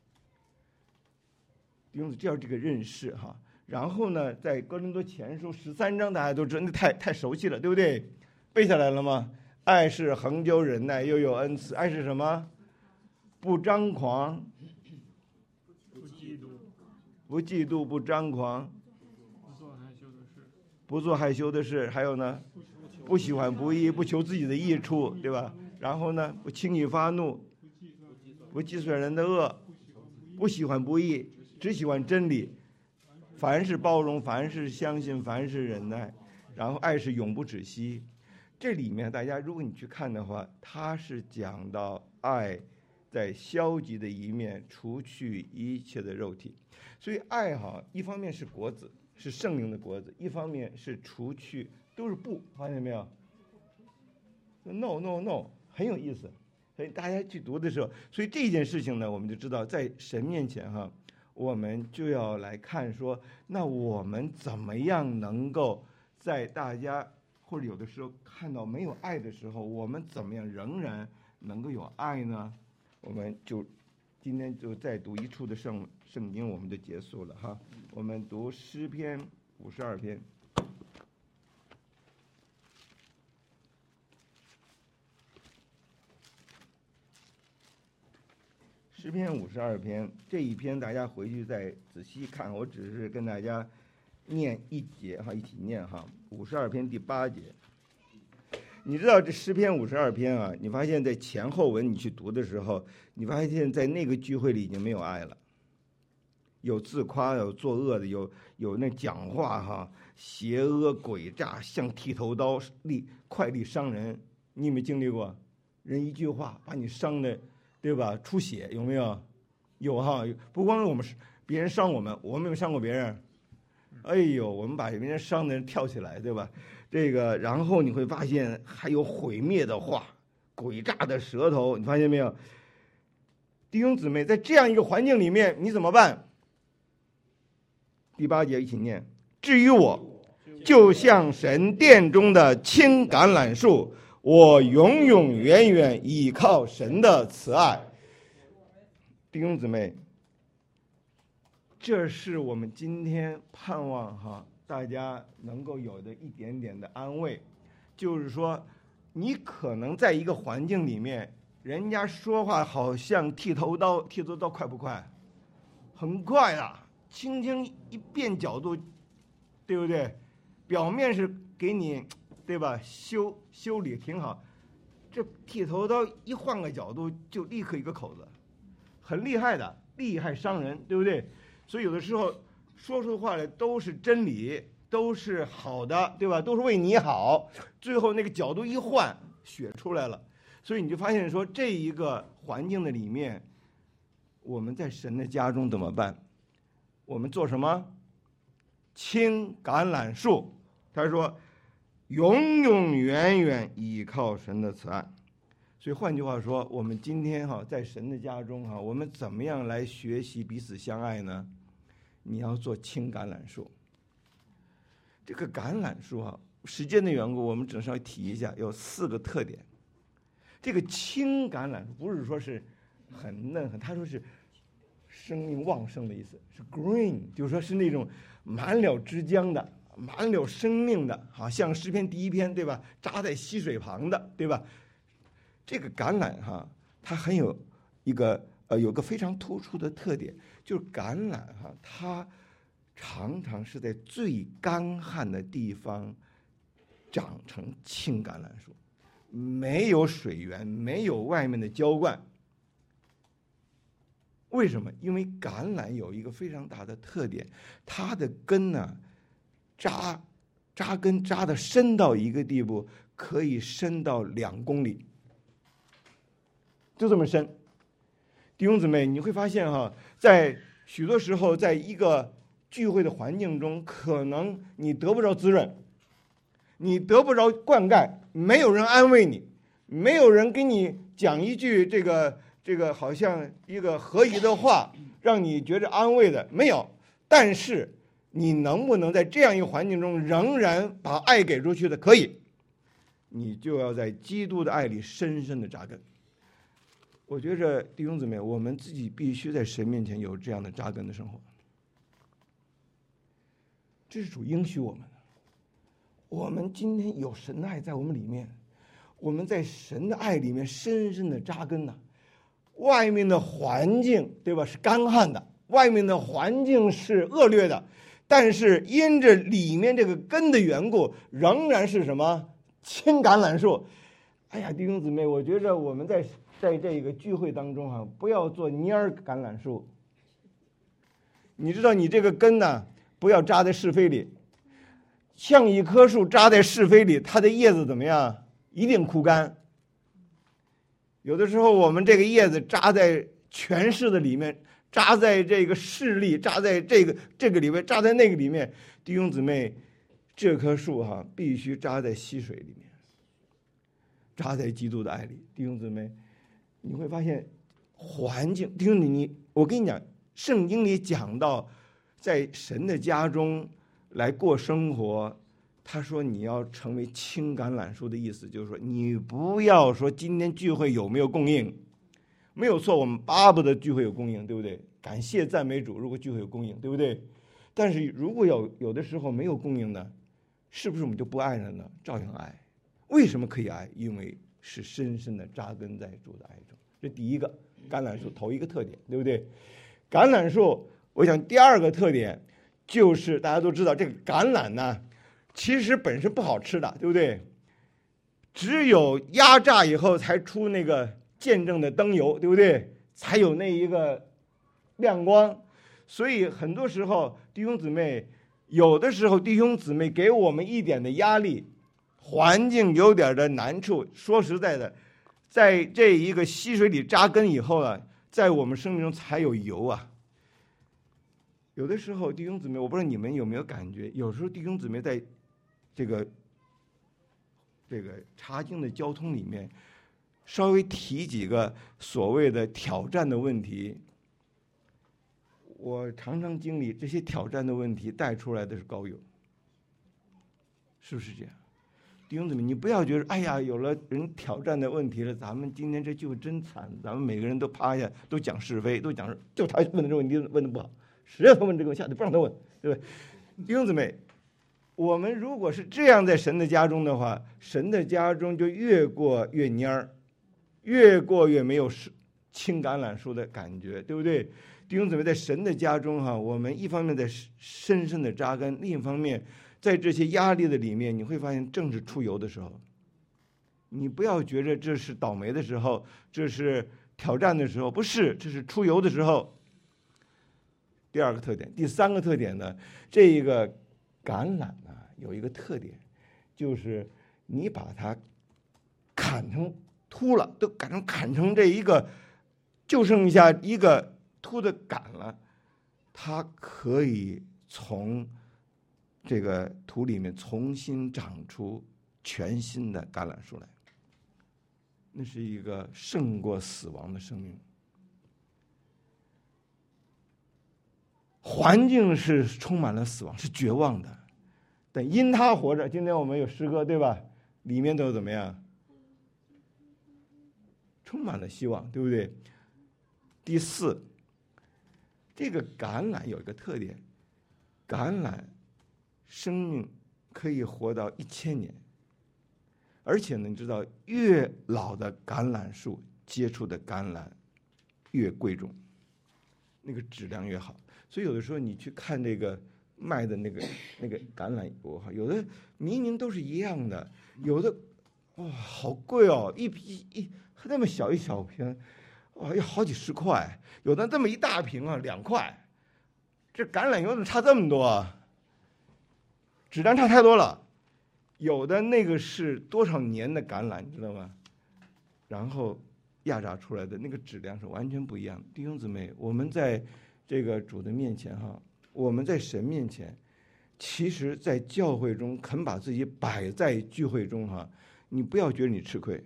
因此这样这个认识然后呢，在哥林多前书13章，大家都知道，那太熟悉了，对不对？背下来了吗？爱是恒久忍耐，又有恩慈。爱是什么？不张狂，不嫉妒，不张狂，不做害羞的事。还有呢，不喜欢不义，不求自己的益处，对吧？然后呢，不轻易发怒，不计算人的恶，不喜欢不义，只喜欢真理。凡是包容，凡是相信，凡是忍耐，然后爱是永不止息。这里面大家如果你去看的话，它是讲到爱在消极的一面，除去一切的肉体。所以爱一方面是果子， 是圣灵的果子，一方面是除去，都是不，发现没有 ？No， 很有意思。所以大家去读的时候，所以这件事情呢，我们就知道，在神面前哈，我们就要来看说，那我们怎么样能够在大家或者有的时候看到没有爱的时候，我们怎么样仍然能够有爱呢？我们就今天就再读一处的圣经，我们就结束了哈。我们读诗篇52篇。诗篇52篇这一篇，大家回去再仔细看，我只是跟大家念一节哈，一起念哈。52篇第8节，你知道这诗篇52篇啊，你发现在前后文你去读的时候，你发现在那个聚会里已经没有爱了，有自夸，有作恶的，有那讲话哈，邪恶诡诈，像剃头刀快利伤人。你有没有经历过？人一句话把你伤的，对吧？出血有没有？有哈，不光是我们别人伤我们，我们有没有伤过别人？哎呦，我们把别人伤的人跳起来，对吧？这个，然后你会发现还有毁灭的话，诡诈的舌头，你发现没有？弟兄姊妹，在这样一个环境里面，你怎么办？第8节一起念：至于我，就像神殿中的青橄榄树，我永永远远倚靠神的慈爱。弟兄姊妹，这是我们今天盼望哈，大家能够有的一点点的安慰，就是说，你可能在一个环境里面，人家说话好像剃头刀快不快？很快的，轻轻一变角度，对不对？表面是给你，对吧？修理挺好，这剃头刀一换个角度，就立刻一个口子，很厉害的，利害伤人，对不对？所以有的时候说出话来都是真理，都是好的，对吧？都是为你好，最后那个角度一换，血出来了。所以你就发现说，这一个环境的里面，我们在神的家中怎么办？我们做什么？青橄榄树，他说永永远远倚靠神的慈爱。所以换句话说，我们今天哈在神的家中哈，我们怎么样来学习彼此相爱呢？你要做青橄榄树。这个橄榄树哈，时间的缘故，我们只稍微提一下，有4个特点。这个青橄榄树不是说是很嫩他说是生命旺盛的意思，是 green， 就是说是那种满了枝浆的，满了生命的，好像诗篇第1篇，对吧？扎在溪水旁的，对吧？这个橄榄哈，它很有一个有个非常突出的特点，就是橄榄哈，它常常是在最干旱的地方长成青橄榄树，没有水源，没有外面的浇灌。为什么？因为橄榄有一个非常大的特点，它的根呢，扎根扎的深到一个地步，可以深到2公里，就这么深。弟兄姊妹，你会发现哈，在许多时候，在一个聚会的环境中，可能你得不着滋润，你得不着灌溉，没有人安慰你，没有人给你讲一句这个好像一个合宜的话，让你觉着安慰的，没有。但是你能不能在这样一个环境中仍然把爱给出去的？可以，你就要在基督的爱里深深的扎根。我觉着弟兄姊妹，我们自己必须在神面前有这样的扎根的生活，这是主应许我们的。我们今天有神的爱在我们里面，我们在神的爱里面深深的扎根呢。外面的环境，对吧，是干旱的，外面的环境是恶劣的，但是因着里面这个根的缘故，仍然是什么？青橄榄树。哎呀，弟兄姊妹，我觉着我们在这个聚会当中啊，不要做蔫橄榄树。你知道，你这个根呢，不要扎在是非里。像一棵树扎在是非里，它的叶子怎么样？一定枯干。有的时候我们这个叶子扎在权势的里面， 扎在这个势力，扎在这个里面，扎在那个里面。弟兄姊妹，这棵树必须扎在溪水里面，扎在基督的爱里。弟兄姊妹，你会发现环境，弟兄我跟你讲，圣经里讲到在神的家中来过生活，他说你要成为青橄榄树的意思就是说，你不要说今天聚会有没有供应，没有错，我们巴不得聚会有供应，对不对？感谢赞美主，如果聚会有供应，对不对？但是如果有的时候没有供应呢，是不是我们就不爱了呢？照样爱。为什么可以爱？因为是深深的扎根在主的爱中。这第一个橄榄树头一个特点，对不对？橄榄树，我想第二个特点就是大家都知道，这个橄榄呢，其实本身不好吃的，对不对？只有压榨以后才出那个见证的灯油，对不对？才有那一个亮光。所以很多时候弟兄姊妹，有的时候弟兄姊妹给我们一点的压力，环境有点的难处，说实在的，在这一个溪水里扎根以后呢，在我们生命中才有油啊。有的时候弟兄姊妹，我不知道你们有没有感觉，有时候弟兄姊妹在这个查经的交通里面稍微提几个所谓的挑战的问题，我常常经历这些挑战的问题带出来的是膏油，是不是这样？弟兄姊妹，你不要觉得哎呀，有了人挑战的问题了，咱们今天这聚会真惨，咱们每个人都趴下，都讲是非，都讲就他问的这个问题问的不好，谁让他问这个问题，下次不让他问，对不对？弟兄姊妹，我们如果是这样在神的家中的话，神的家中就越过越蔫儿，越过越没有青橄榄树的感觉，对不对？弟兄姊妹，在神的家中我们一方面在深深的扎根，另一方面在这些压力的里面，你会发现正是出油的时候。你不要觉着这是倒霉的时候，这是挑战的时候，不是，这是出油的时候。第二个特点，第三个特点呢，这一个橄榄呢有一个特点，就是你把它砍成秃了，都砍成这一个，就剩下一个秃的杆了，它可以从这个土里面重新长出全新的橄榄树来。那是一个胜过死亡的生命。环境是充满了死亡，是绝望的，但因他活着。今天我们有诗歌，对吧？里面都怎么样？充满了希望，对不对？第四，这个橄榄有一个特点，橄榄生命可以活到1000年，而且呢，你知道，越老的橄榄树结出的橄榄越贵重，那个质量越好。所以有的时候你去看这个卖的那个橄榄油有的明明都是一样的，有的哇好贵哦，一那么小一小瓶，哇要好几十块，有的这么一大瓶2块，这橄榄油怎么差这么多啊？质量差太多了。有的那个是多少年的橄榄，你知道吗？然后压榨出来的那个质量是完全不一样的。弟兄姊妹，我们在这个主的面前我们在神面前，其实在教会中肯把自己摆在聚会中你不要觉得你吃亏。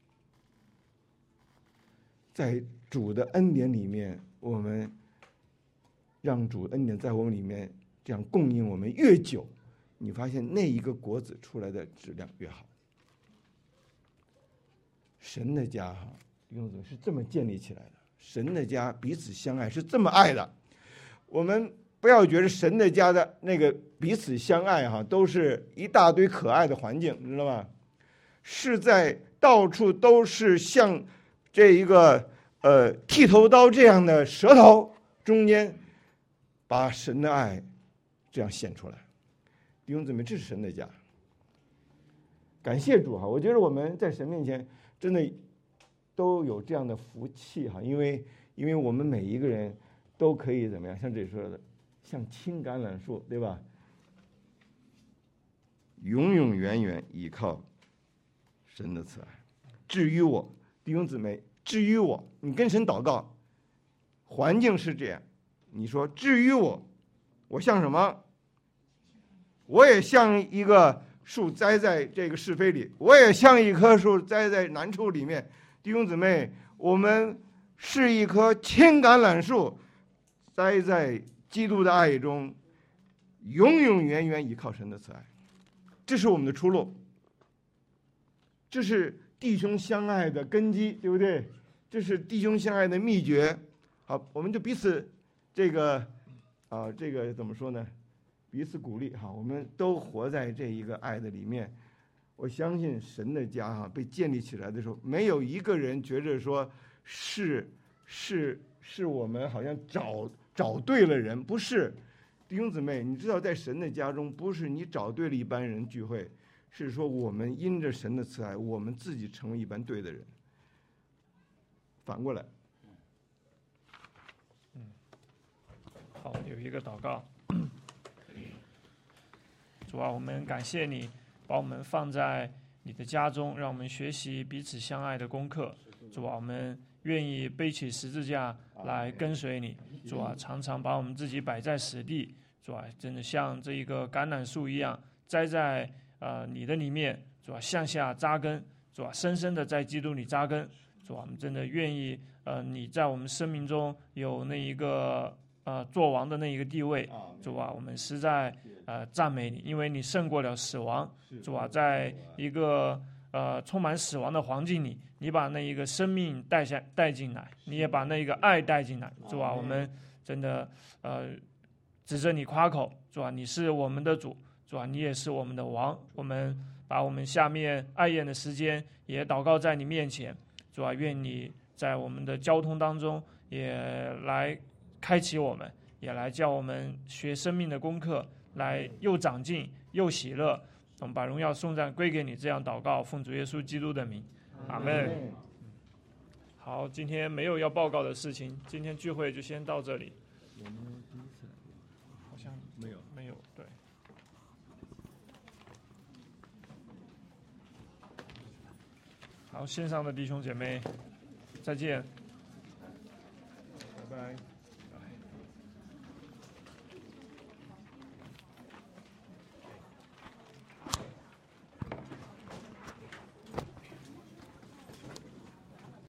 在主的恩典里面，我们让主恩典在我们里面这样供应我们越久，你发现那一个果子出来的质量越好。神的家弟兄姊妹是这么建立起来的，神的家彼此相爱是这么爱的。我们不要觉得神的家的那个彼此相爱都是一大堆可爱的环境，你知道吗？是在到处都是像这一个剃头刀这样的舌头中间，把神的爱这样显出来。弟兄姊妹，这是神的家。感谢主我觉得我们在神面前真的都有这样的福气因为我们每一个人都可以怎么样？像这里说的，像青橄榄树，对吧？永永远远依靠神的慈爱。至于我，弟兄姊妹，至于我，你跟神祷告， 环境是这样，你说至于我像什么？我也像一个树栽在这个是非里，我也像一棵树栽在难处里面。弟兄姊妹，我们是一棵青橄榄树，栽在基督的爱中，永永远远依靠神的慈爱。这是我们的出路，这是弟兄相爱的根基，对不对？这是弟兄相爱的秘诀。好，我们就彼此这个怎么说呢？彼此鼓励哈，我们都活在这一个爱的里面。我相信神的家被建立起来的时候，没有一个人觉着说是我们好像找对了人，不是。弟兄姊妹，你知道在神的家中，不是你找对了一般人聚会，是说我们因着神的慈爱，我们自己成为一般对的人。反过来， 好，有一个祷告。主啊，我们感谢你把我们放在你的家中，让我们学习彼此相爱的功课。主啊，我们愿意背起十字架来跟随你。主啊，常常把我们自己摆在死地。主啊，真的像这一个橄榄树一样，栽在你的里面。主啊，向下扎根。主啊，深深的在基督里扎根。主啊，我们真的愿意你在我们生命中有那一个作王的那一个地位。主啊，我们实在赞美你，因为你胜过了死亡。主啊，在一个充满死亡的环境里，你把那一个生命带进来，你也把那一个爱带进来。主啊，我们真的指着你夸口。主啊，你是我们的主。主啊，你也是我们的王。我们把我们下面爱宴的时间也祷告在你面前。主啊，愿你在我们的交通当中也来开启我们，也来叫我们学生命的功课，来又长进又喜乐。我们把荣耀颂赞归给你，这样祷告，奉主耶稣基督的名，阿们。好，今天没有要报告的事情，今天聚会就先到这里。 我们第一次好像没有， 对。好，线上的弟兄姐妹，再见。